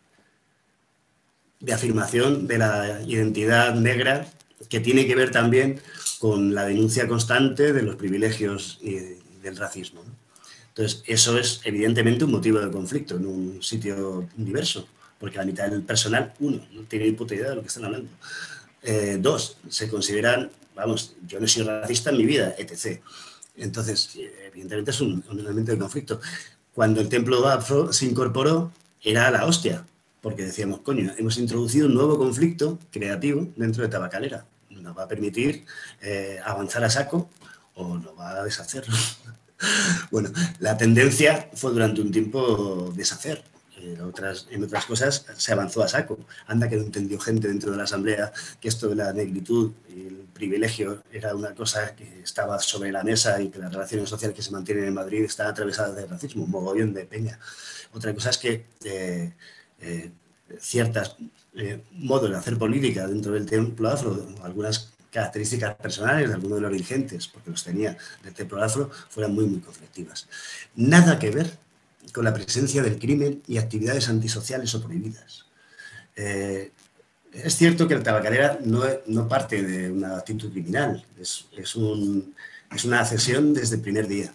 Speaker 3: de afirmación de la identidad negra, que tiene que ver también con la denuncia constante de los privilegios y del racismo, ¿no? Entonces, eso es evidentemente un motivo de conflicto en un sitio diverso, porque la mitad del personal, uno, no tiene ni puta idea de lo que están hablando. Eh, dos, se consideran, vamos, yo no he sido racista en mi vida, etcétera. Entonces, evidentemente es un, un elemento de conflicto. Cuando el templo afro se incorporó, era la hostia, porque decíamos, coño, hemos introducido un nuevo conflicto creativo dentro de Tabacalera. Nos va a permitir eh, avanzar a saco o nos va a deshacer. Bueno, la tendencia fue durante un tiempo deshacer. En otras, en otras cosas se avanzó a saco. Anda que no entendió gente dentro de la asamblea que esto de la negritud y el privilegio era una cosa que estaba sobre la mesa y que las relaciones sociales que se mantienen en Madrid están atravesadas de racismo, un mogollón de peña. Otra cosa es que eh, eh, ciertos eh, modos de hacer política dentro del templo afro, algunas características personales de algunos de los dirigentes, porque los tenía del templo afro, fueran muy, muy conflictivas. Nada que ver con la presencia del crimen y actividades antisociales o prohibidas. Eh, es cierto que la Tabacalera no, no parte de una actitud criminal, es, es, un, es una accesión desde el primer día.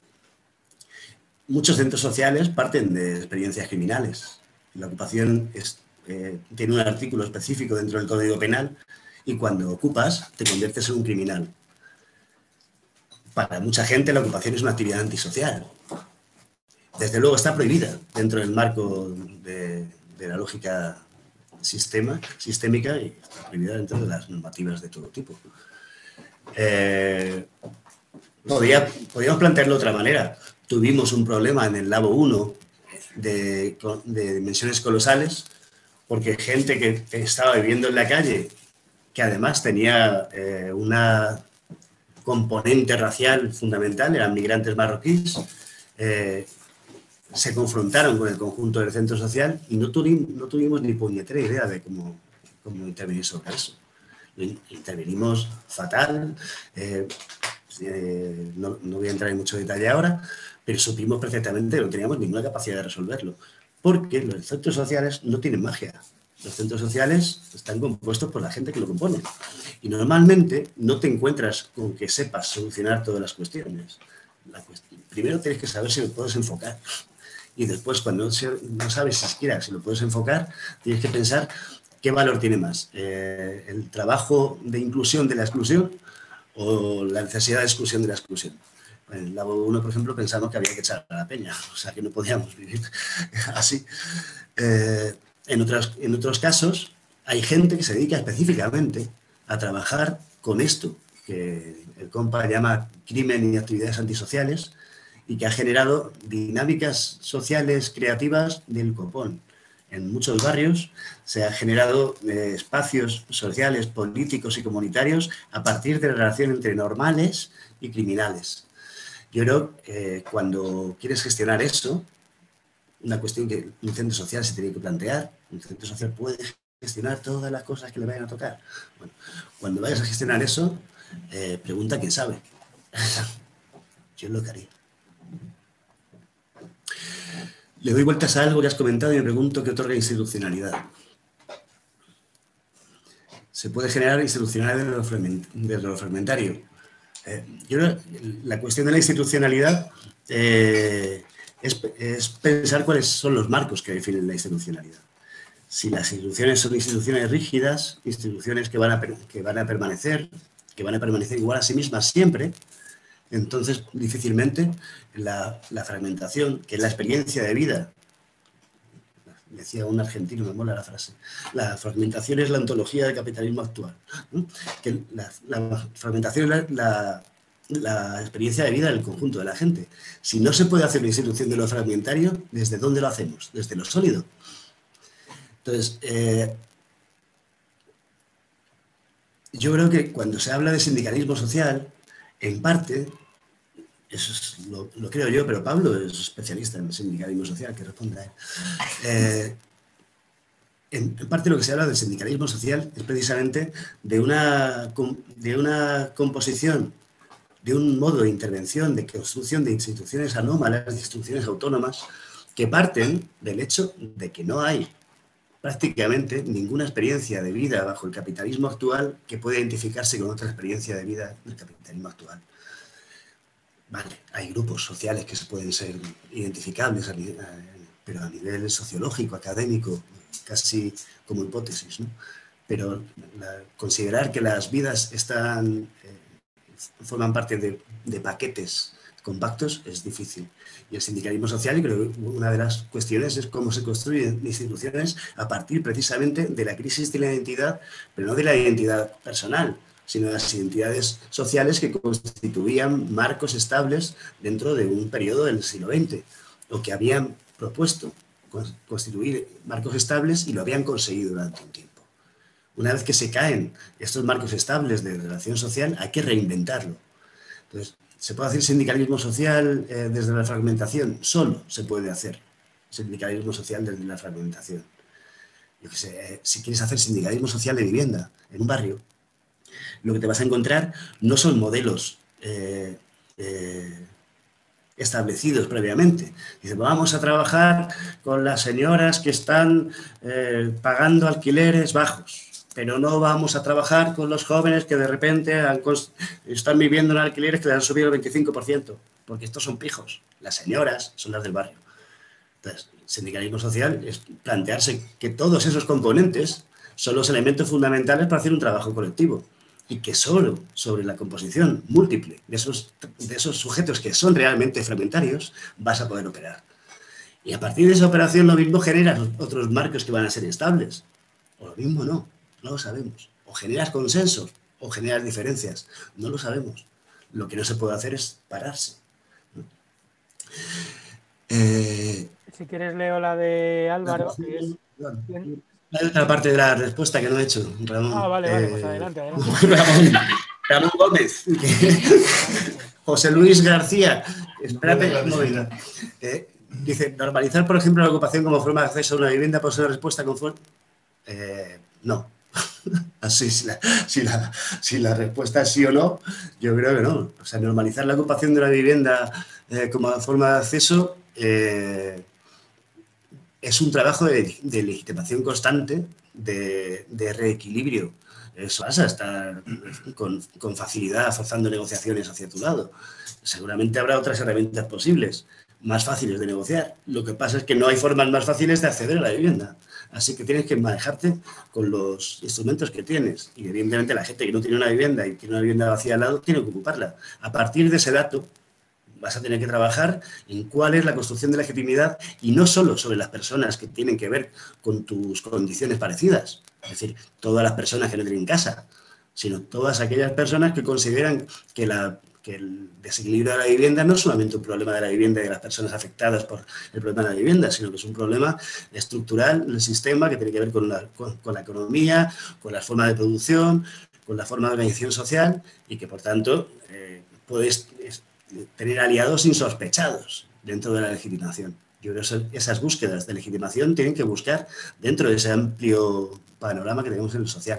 Speaker 3: Muchos centros sociales parten de experiencias criminales. La ocupación es, eh, tiene un artículo específico dentro del Código Penal y cuando ocupas te conviertes en un criminal. Para mucha gente la ocupación es una actividad antisocial. Desde luego está prohibida dentro del marco de, de la lógica sistema, sistémica y está prohibida dentro de las normativas de todo tipo. Eh, podría, podríamos plantearlo de otra manera. Tuvimos un problema en el Labo uno de, de dimensiones colosales porque gente que estaba viviendo en la calle, que además tenía eh, una componente racial fundamental, eran migrantes marroquíes, eh, se confrontaron con el conjunto del centro social y no tuvimos, no tuvimos ni puñetera idea de cómo, cómo intervenir sobre eso. Intervenimos fatal, eh, eh, no, no voy a entrar en mucho detalle ahora, pero supimos perfectamente que no teníamos ninguna capacidad de resolverlo, porque los centros sociales no tienen magia. Los centros sociales están compuestos por la gente que lo compone y normalmente no te encuentras con que sepas solucionar todas las cuestiones. La cuestión, primero tienes que saber si lo puedes enfocar y después cuando no sabes siquiera si lo puedes enfocar, tienes que pensar qué valor tiene más, eh, el trabajo de inclusión de la exclusión o la necesidad de exclusión de la exclusión. En el Labo uno, por ejemplo, pensamos que había que echar a la peña, o sea que no podíamos vivir así. Eh, en, otros, en otros casos hay gente que se dedica específicamente a trabajar con esto, que el compa llama crimen y actividades antisociales, y que ha generado dinámicas sociales creativas del copón. En muchos barrios se han generado eh, espacios sociales, políticos y comunitarios a partir de la relación entre normales y criminales. Yo creo que eh, cuando quieres gestionar eso, una cuestión que un centro social se tiene que plantear, un centro social puede gestionar todas las cosas que le vayan a tocar. Bueno, cuando vayas a gestionar eso, eh, pregunta a quién sabe. Yo es lo que haría. Le doy vueltas a algo que has comentado y me pregunto qué otorga institucionalidad. Se puede generar institucionalidad desde lo fragmentario. Eh, yo creo que la cuestión de la institucionalidad eh, es, es pensar cuáles son los marcos que definen la institucionalidad. Si las instituciones son instituciones rígidas, instituciones que van a, que van a permanecer, que van a permanecer igual a sí mismas siempre, entonces difícilmente la, la fragmentación, que es la experiencia de vida, decía un argentino, me mola la frase, la fragmentación es la ontología del capitalismo actual, ¿no? Que la, la fragmentación es la, la, la experiencia de vida del conjunto de la gente. Si no se puede hacer una institución de lo fragmentario, ¿desde dónde lo hacemos? Desde lo sólido. Entonces, eh, yo creo que cuando se habla de sindicalismo social, en parte, eso es, lo, lo creo yo, pero Pablo es especialista en el sindicalismo social, que responda a él. Eh, en, en parte lo que se habla del sindicalismo social es precisamente de una, de una composición, de un modo de intervención, de construcción de instituciones anómalas, de instituciones autónomas, que parten del hecho de que no hay prácticamente ninguna experiencia de vida bajo el capitalismo actual que pueda identificarse con otra experiencia de vida del capitalismo actual. Vale, hay grupos sociales que se pueden ser identificables, pero a nivel sociológico, académico, casi como hipótesis, ¿no? Pero la, considerar que las vidas están, eh, forman parte de, de paquetes compactos es difícil. Y el sindicalismo social, creo que una de las cuestiones es cómo se construyen instituciones a partir precisamente de la crisis de la identidad, pero no de la identidad personal, sino de las identidades sociales que constituían marcos estables dentro de un periodo del siglo veinte, o que habían propuesto constituir marcos estables y lo habían conseguido durante un tiempo. Una vez que se caen estos marcos estables de relación social, hay que reinventarlo. Entonces, ¿se puede hacer sindicalismo social eh, desde la fragmentación? Solo se puede hacer sindicalismo social desde la fragmentación. Yo qué sé, eh, si quieres hacer sindicalismo social de vivienda en un barrio, lo que te vas a encontrar no son modelos eh, eh, establecidos previamente. Dice, vamos a trabajar con las señoras que están eh, pagando alquileres bajos, pero no vamos a trabajar con los jóvenes que de repente han, están viviendo en alquileres que le han subido el veinticinco por ciento, porque estos son pijos. Las señoras son las del barrio. Entonces, sindicalismo social es plantearse que todos esos componentes son los elementos fundamentales para hacer un trabajo colectivo y que solo sobre la composición múltiple de esos, de esos sujetos que son realmente fragmentarios vas a poder operar. Y a partir de esa operación lo mismo generas otros marcos que van a ser estables. O lo mismo no, no lo sabemos. O generas consensos o generas diferencias. No lo sabemos. Lo que no se puede hacer es pararse. Eh,
Speaker 2: si quieres leo la de Álvaro.
Speaker 3: La,
Speaker 2: que es...
Speaker 3: Hay otra parte de la respuesta que no he hecho, Ramón.
Speaker 2: Ah, vale, vale,
Speaker 3: eh,
Speaker 2: pues adelante, adelante.
Speaker 3: Ramón, Ramón Gómez. José Luis García. Espérate un momento. Eh, Dice, normalizar, por ejemplo, la ocupación como forma de acceso a una vivienda puede ser una respuesta conforme. Eh, no. Así, si la, si, la, si la respuesta es sí o no, yo creo que no. O sea, normalizar la ocupación de una vivienda eh, como forma de acceso eh, es un trabajo de, de legitimación constante, de, de reequilibrio. Eso pasa, estar con, con facilidad forzando negociaciones hacia tu lado. Seguramente habrá otras herramientas posibles, más fáciles de negociar. Lo que pasa es que no hay formas más fáciles de acceder a la vivienda. Así que tienes que manejarte con los instrumentos que tienes. Y evidentemente la gente que no tiene una vivienda y tiene una vivienda vacía al lado tiene que ocuparla. A partir de ese dato vas a tener que trabajar en cuál es la construcción de legitimidad y no solo sobre las personas que tienen que ver con tus condiciones parecidas, es decir, todas las personas que no tienen casa, sino todas aquellas personas que consideran que, la, que el desequilibrio de la vivienda no es solamente un problema de la vivienda y de las personas afectadas por el problema de la vivienda, sino que es un problema estructural del sistema que tiene que ver con la, con, con la economía, con la forma de producción, con la forma de organización social y que, por tanto, eh, puedes tener aliados insospechados dentro de la legitimación. Yo creo que esas búsquedas de legitimación tienen que buscar dentro de ese amplio panorama que tenemos en el social.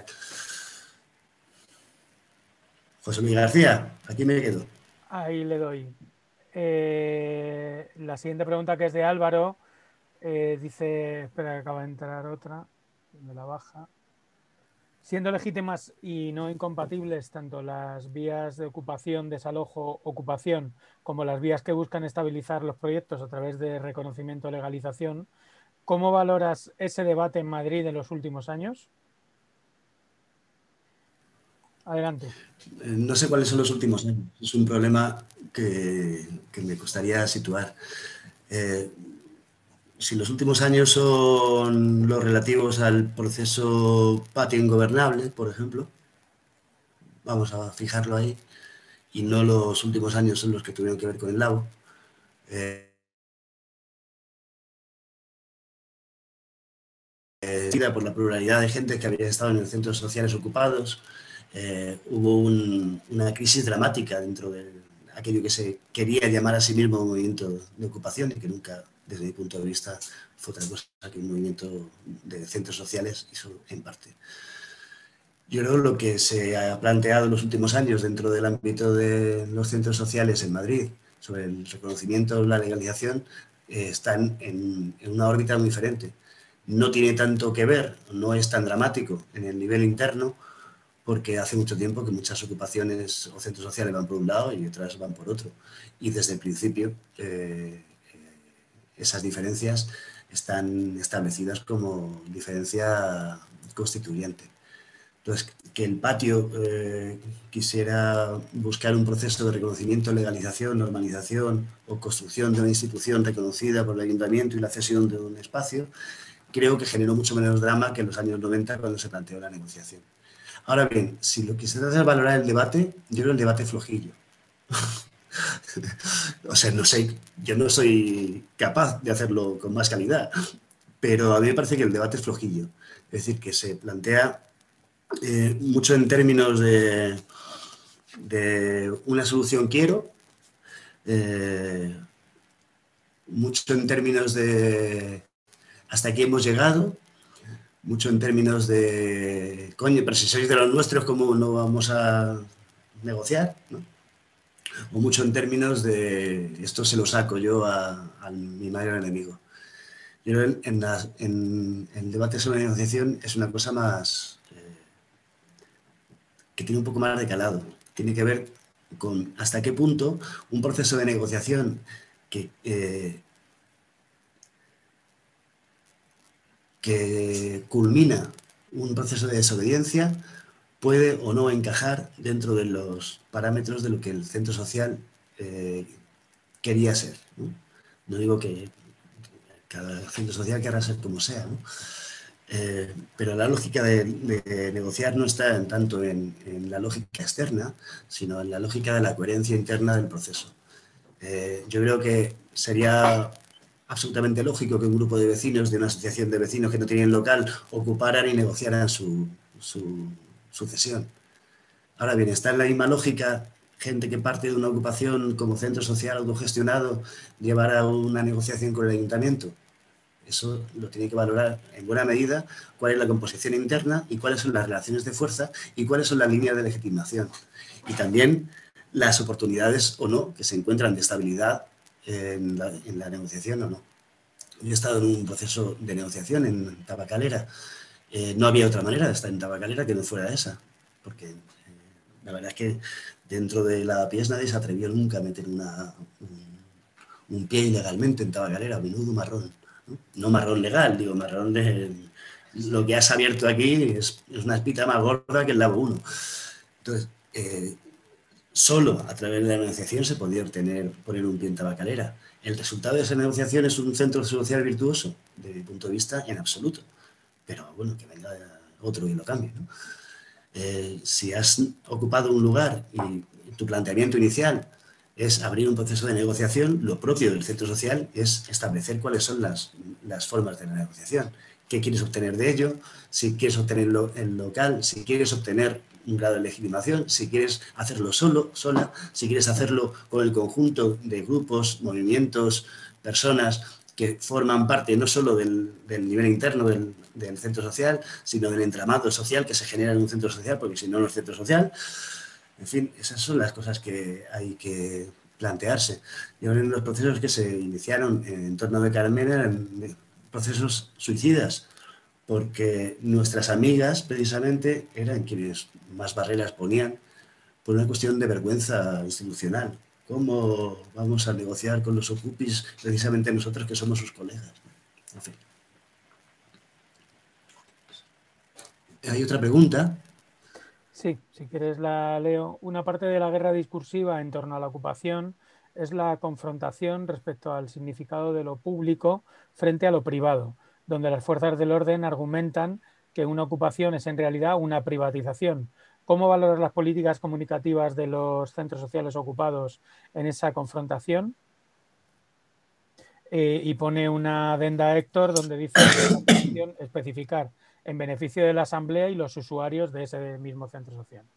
Speaker 3: José Luis García, aquí me quedo.
Speaker 2: Ahí le doy. Eh, la siguiente pregunta, que es de Álvaro, eh, dice, espera que acaba de entrar otra, me la baja. Siendo legítimas y no incompatibles tanto las vías de ocupación, desalojo, ocupación, como las vías que buscan estabilizar los proyectos a través de reconocimiento o legalización, ¿cómo valoras ese debate en Madrid en los últimos años? Adelante.
Speaker 3: Eh, no sé cuáles son los últimos años. Es un problema que, que me gustaría situar. Eh, si los últimos años son los relativos al proceso patio ingobernable, por ejemplo, vamos a fijarlo ahí, y no los últimos años son los que tuvieron que ver con el lago. Eh, eh, por la pluralidad de gente que había estado en los centros sociales ocupados, eh, hubo un, una crisis dramática dentro de aquello que se quería llamar a sí mismo un movimiento de ocupación y que nunca, desde mi punto de vista, fue otra cosa que un movimiento de centros sociales hizo en parte. Yo creo que lo que se ha planteado en los últimos años dentro del ámbito de los centros sociales en Madrid sobre el reconocimiento, la legalización, eh, están en, en una órbita muy diferente. No tiene tanto que ver, no es tan dramático en el nivel interno, porque hace mucho tiempo que muchas ocupaciones o centros sociales van por un lado y otras van por otro. Y desde el principio eh, esas diferencias están establecidas como diferencia constituyente. Entonces, que el patio eh, quisiera buscar un proceso de reconocimiento, legalización, normalización o construcción de una institución reconocida por el ayuntamiento y la cesión de un espacio, creo que generó mucho menos drama que en los años noventa cuando se planteó la negociación. Ahora bien, si lo que se trata es valorar el debate, yo creo el debate es flojillo. O sea, no sé, yo no soy capaz de hacerlo con más calidad, pero a mí me parece que el debate es flojillo. Es decir, que se plantea eh, mucho en términos de, de una solución quiero, eh, mucho en términos de hasta aquí hemos llegado, mucho en términos de, coño, pero si sois de los nuestros, ¿cómo no vamos a negociar? ¿No? O mucho en términos de, esto se lo saco yo a, a mi mayor enemigo. Yo en, en, la, en, en el debate sobre la negociación es una cosa más, eh, que tiene un poco más de calado. Tiene que ver con hasta qué punto un proceso de negociación que... Eh, que culmina un proceso de desobediencia puede o no encajar dentro de los parámetros de lo que el centro social eh, quería ser. ¿no? no digo que cada centro social querrá ser como sea, ¿no? eh, pero la lógica de, de negociar no está en tanto en, en la lógica externa, sino en la lógica de la coherencia interna del proceso. Eh, yo creo que sería absolutamente lógico que un grupo de vecinos de una asociación de vecinos que no tienen local ocuparan y negociaran su, su, su cesión. Ahora bien, está en la misma lógica gente que parte de una ocupación como centro social autogestionado llevar a una negociación con el ayuntamiento? Eso lo tiene que valorar en buena medida cuál es la composición interna y cuáles son las relaciones de fuerza y cuáles son las líneas de legitimación. Y también las oportunidades o no que se encuentran de estabilidad en la, en la negociación o no. Yo he estado en un proceso de negociación en Tabacalera. Eh, no había otra manera de estar en Tabacalera que no fuera esa, porque eh, la verdad es que dentro de la P I E S nadie se atrevió nunca a meter una, un, un pie ilegalmente en Tabacalera, a menudo marrón. ¿no? no marrón legal, digo, marrón de... Lo que has abierto aquí es, es una espita más gorda que el labo uno. Entonces, eh, solo a través de la negociación se podía obtener, poner un pie en Tabacalera. ¿El resultado de esa negociación es un centro social virtuoso? Desde mi punto de vista, en absoluto. Pero bueno, que venga otro y lo cambie, ¿no? Eh, si has ocupado un lugar y tu planteamiento inicial es abrir un proceso de negociación, lo propio del centro social es establecer cuáles son las, las formas de la negociación. ¿Qué quieres obtener de ello? Si quieres obtenerlo en local, si quieres obtener un grado de legitimación, si quieres hacerlo solo, sola, si quieres hacerlo con el conjunto de grupos, movimientos, personas que forman parte no solo del, del nivel interno del, del centro social, sino del entramado social que se genera en un centro social, porque si no, no es centro social. En fin, esas son las cosas que hay que plantearse. Y ahora en los procesos que se iniciaron en torno de Carmen eran procesos suicidas, porque nuestras amigas, precisamente, eran quienes más barreras ponían por una cuestión de vergüenza institucional. ¿Cómo vamos a negociar con los ocupis precisamente nosotros que somos sus colegas? En fin. Hay otra pregunta.
Speaker 2: Sí, si quieres la leo. Una parte de la guerra discursiva en torno a la ocupación es la confrontación respecto al significado de lo público frente a lo privado, donde las fuerzas del orden argumentan que una ocupación es en realidad una privatización. ¿Cómo valoras las políticas comunicativas de los centros sociales ocupados en esa confrontación? Eh, y pone una adenda a Héctor donde dice especificar en beneficio de la asamblea y los usuarios de ese mismo centro social.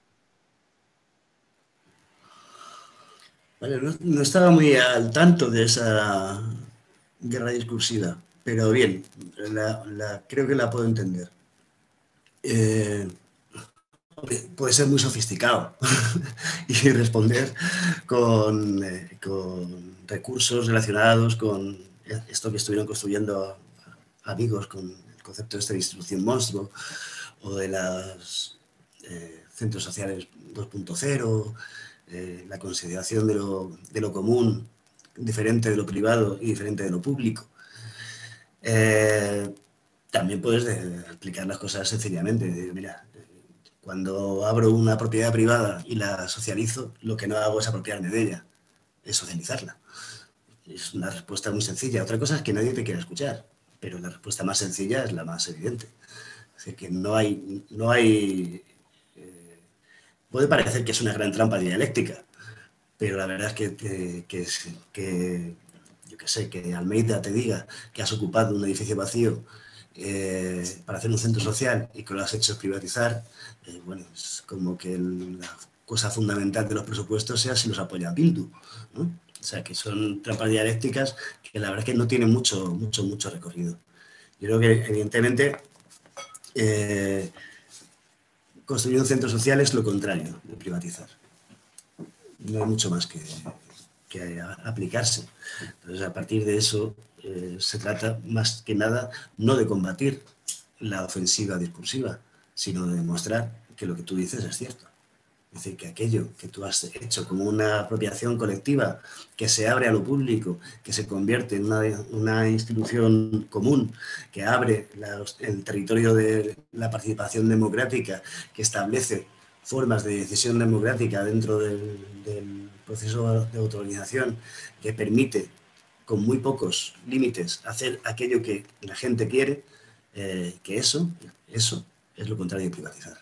Speaker 3: Vale, no, no estaba muy al tanto de esa guerra discursiva, pero bien, la, la, creo que la puedo entender. Eh, puede ser muy sofisticado y responder con, eh, con recursos relacionados con esto que estuvieron construyendo amigos con el concepto este de distribución monstruo o de los eh, centros sociales dos punto cero, eh, la consideración de lo, de lo común diferente de lo privado y diferente de lo público. Eh, también puedes de, explicar las cosas sencillamente. De, mira, cuando abro una propiedad privada y la socializo, lo que no hago es apropiarme de ella, es socializarla. Es una respuesta muy sencilla. Otra cosa es que nadie te quiera escuchar, pero la respuesta más sencilla es la más evidente. Es decir, que no hay... No hay eh, puede parecer que es una gran trampa dialéctica, pero la verdad es que, que, que, que yo qué sé, que Almeida te diga que has ocupado un edificio vacío eh, para hacer un centro social y que lo has hecho privatizar, eh, bueno, es como que el, la cosa fundamental de los presupuestos sea si los apoya Bildu, ¿no? O sea, que son trampas dialécticas que la verdad es que no tienen mucho, mucho, mucho recorrido. Yo creo que, evidentemente, eh, construir un centro social es lo contrario de privatizar. No hay mucho más que, que aplicarse. Entonces, a partir de eso, eh, se trata más que nada no de combatir la ofensiva discursiva, sino de demostrar que lo que tú dices es cierto. Es decir, que aquello que tú has hecho como una apropiación colectiva, que se abre a lo público, que se convierte en una, una institución común, que abre la, el territorio de la participación democrática, que establece formas de decisión democrática dentro del, del proceso de autoorganización, que permite, con muy pocos límites, hacer aquello que la gente quiere, eh, que eso, eso es lo contrario de privatizar.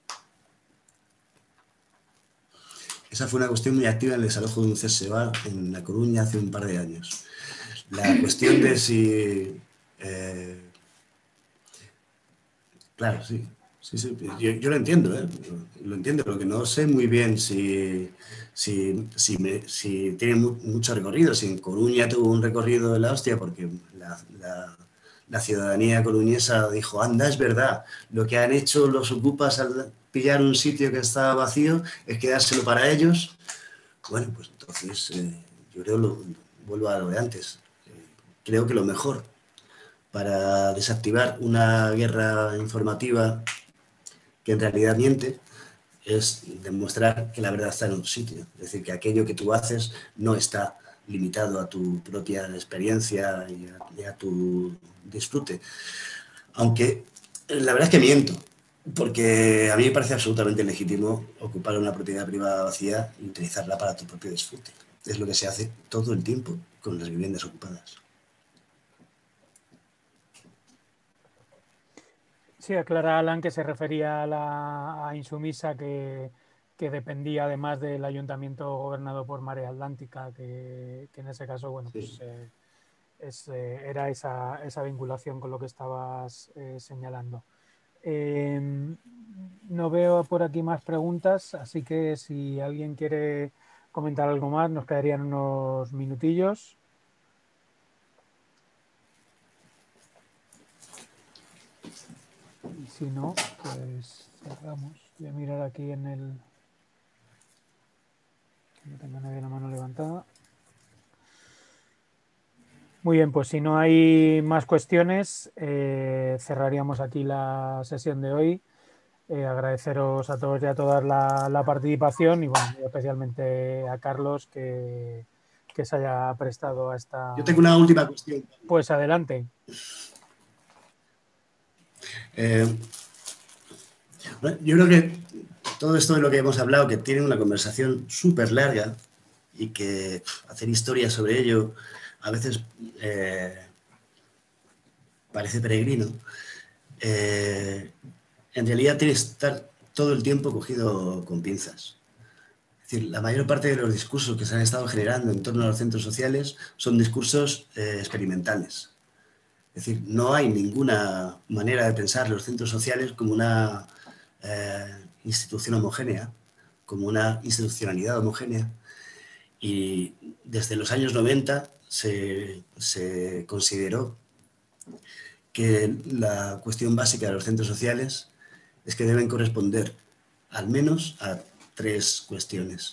Speaker 3: Esa fue una cuestión muy activa en el desalojo de un C S E B A en La Coruña hace un par de años. La cuestión de si... Eh, claro, sí. Sí, sí, yo, yo lo entiendo, ¿eh? Lo entiendo. Lo que no sé muy bien si, si, si, me, si tiene mu mucho recorrido, si en Coruña tuvo un recorrido de la hostia, porque la, la, la ciudadanía coruñesa dijo, anda, es verdad, lo que han hecho los ocupas al pillar un sitio que estaba vacío es quedárselo para ellos. Bueno, pues entonces eh, yo creo, lo, vuelvo a lo de antes, eh, creo que lo mejor para desactivar una guerra informativa que en realidad miente, es demostrar que la verdad está en otro sitio. Es decir, que aquello que tú haces no está limitado a tu propia experiencia y a, y a tu disfrute. Aunque la verdad es que miento, porque a mí me parece absolutamente legítimo ocupar una propiedad privada vacía y utilizarla para tu propio disfrute. Es lo que se hace todo el tiempo con las viviendas ocupadas.
Speaker 2: Sí, aclara Alan que se refería a la a Insumisa, que, que dependía además del ayuntamiento gobernado por Marea Atlántica, que, que en ese caso, bueno,
Speaker 3: Sí.
Speaker 2: pues eh, es, eh, era esa, esa vinculación con lo que estabas eh, señalando. Eh, no veo por aquí más preguntas, así que si alguien quiere comentar algo más, nos quedarían unos minutillos. Y si no, pues cerramos. Voy a mirar aquí en el... que no tenga nadie la mano levantada. Muy bien, pues si no hay más cuestiones, eh, cerraríamos aquí la sesión de hoy. Eh, agradeceros a todos y a todas la, la participación y bueno, especialmente a Carlos que, que se haya prestado a esta...
Speaker 3: Yo tengo una última cuestión.
Speaker 2: Pues adelante.
Speaker 3: Eh, bueno, yo creo que todo esto de lo que hemos hablado, que tiene una conversación súper larga y que pff, hacer historia sobre ello a veces eh, parece peregrino, eh, en realidad tiene que estar todo el tiempo cogido con pinzas. Es decir, la mayor parte de los discursos que se han estado generando en torno a los centros sociales son discursos eh, experimentales. Es decir, no hay ninguna manera de pensar los centros sociales como una eh, institución homogénea, como una institucionalidad homogénea. Y desde los años noventa se, se consideró que la cuestión básica de los centros sociales es que deben corresponder al menos a tres cuestiones.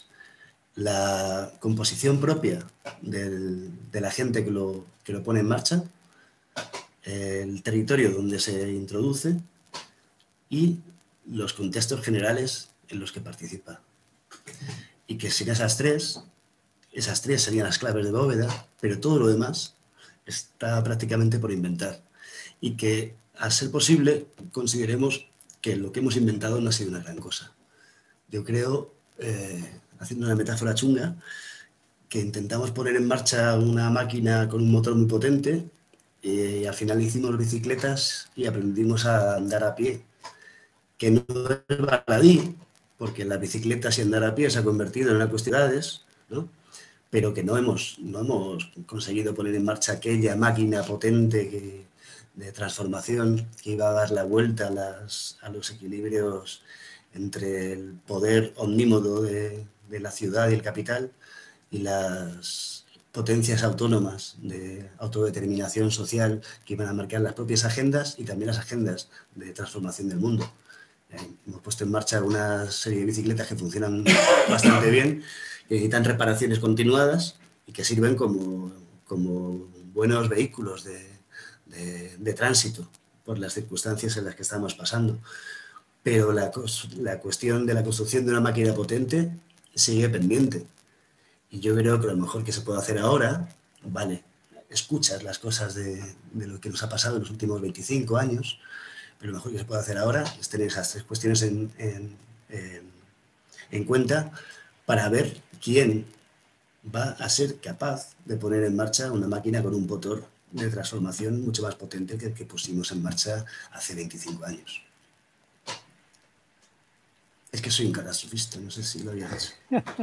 Speaker 3: La composición propia del, de la gente que lo, que lo pone en marcha, el territorio donde se introduce y los contextos generales en los que participa. Y que sin esas tres, esas tres serían las claves de bóveda, pero todo lo demás está prácticamente por inventar. Y que, a ser posible, consideremos que lo que hemos inventado no ha sido una gran cosa. Yo creo, eh, haciendo una metáfora chunga, que intentamos poner en marcha una máquina con un motor muy potente y al final hicimos bicicletas y aprendimos a andar a pie, que no es baladí, porque las bicicletas y andar a pie se ha convertido en una cuestión de edades, ¿no? Pero que no hemos, no hemos conseguido poner en marcha aquella máquina potente que, de transformación que iba a dar la vuelta a, las, a los equilibrios entre el poder omnímodo de, de la ciudad y el capital y las potencias autónomas de autodeterminación social que iban a marcar las propias agendas y también las agendas de transformación del mundo. Eh, hemos puesto en marcha una serie de bicicletas que funcionan bastante bien, que necesitan reparaciones continuadas y que sirven como, como buenos vehículos de, de, de tránsito por las circunstancias en las que estamos pasando. Pero la, la cuestión de la construcción de una máquina potente sigue pendiente. Y yo creo que lo mejor que se puede hacer ahora, vale, escuchas las cosas de, de lo que nos ha pasado en los últimos veinticinco años, pero lo mejor que se puede hacer ahora es tener esas tres cuestiones en, en, en, en cuenta para ver quién va a ser capaz de poner en marcha una máquina con un motor de transformación mucho más potente que el que pusimos en marcha hace veinticinco años. Es que soy un catastrofista, no sé si lo había dicho.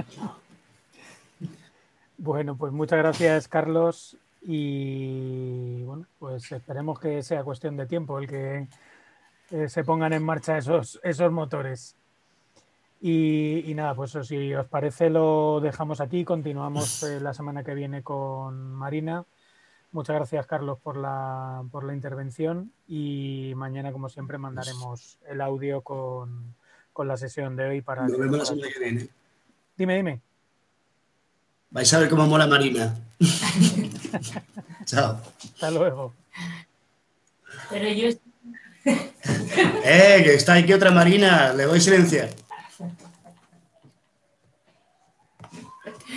Speaker 2: Bueno, pues muchas gracias, Carlos. Y bueno, pues esperemos que sea cuestión de tiempo el que eh, se pongan en marcha esos, esos motores. Y, y nada, pues eso, si os parece lo dejamos aquí, continuamos eh, la semana que viene con Marina. Muchas gracias, Carlos, por la, por la intervención y mañana, como siempre, mandaremos el audio con, con la sesión de hoy para
Speaker 3: Nos
Speaker 2: que...
Speaker 3: vemos la semana que viene.
Speaker 2: Dime, dime.
Speaker 3: Vais a ver cómo mola Marina. Chao.
Speaker 2: Hasta luego.
Speaker 5: Pero yo...
Speaker 3: Eh, que está aquí otra Marina, le voy a silenciar.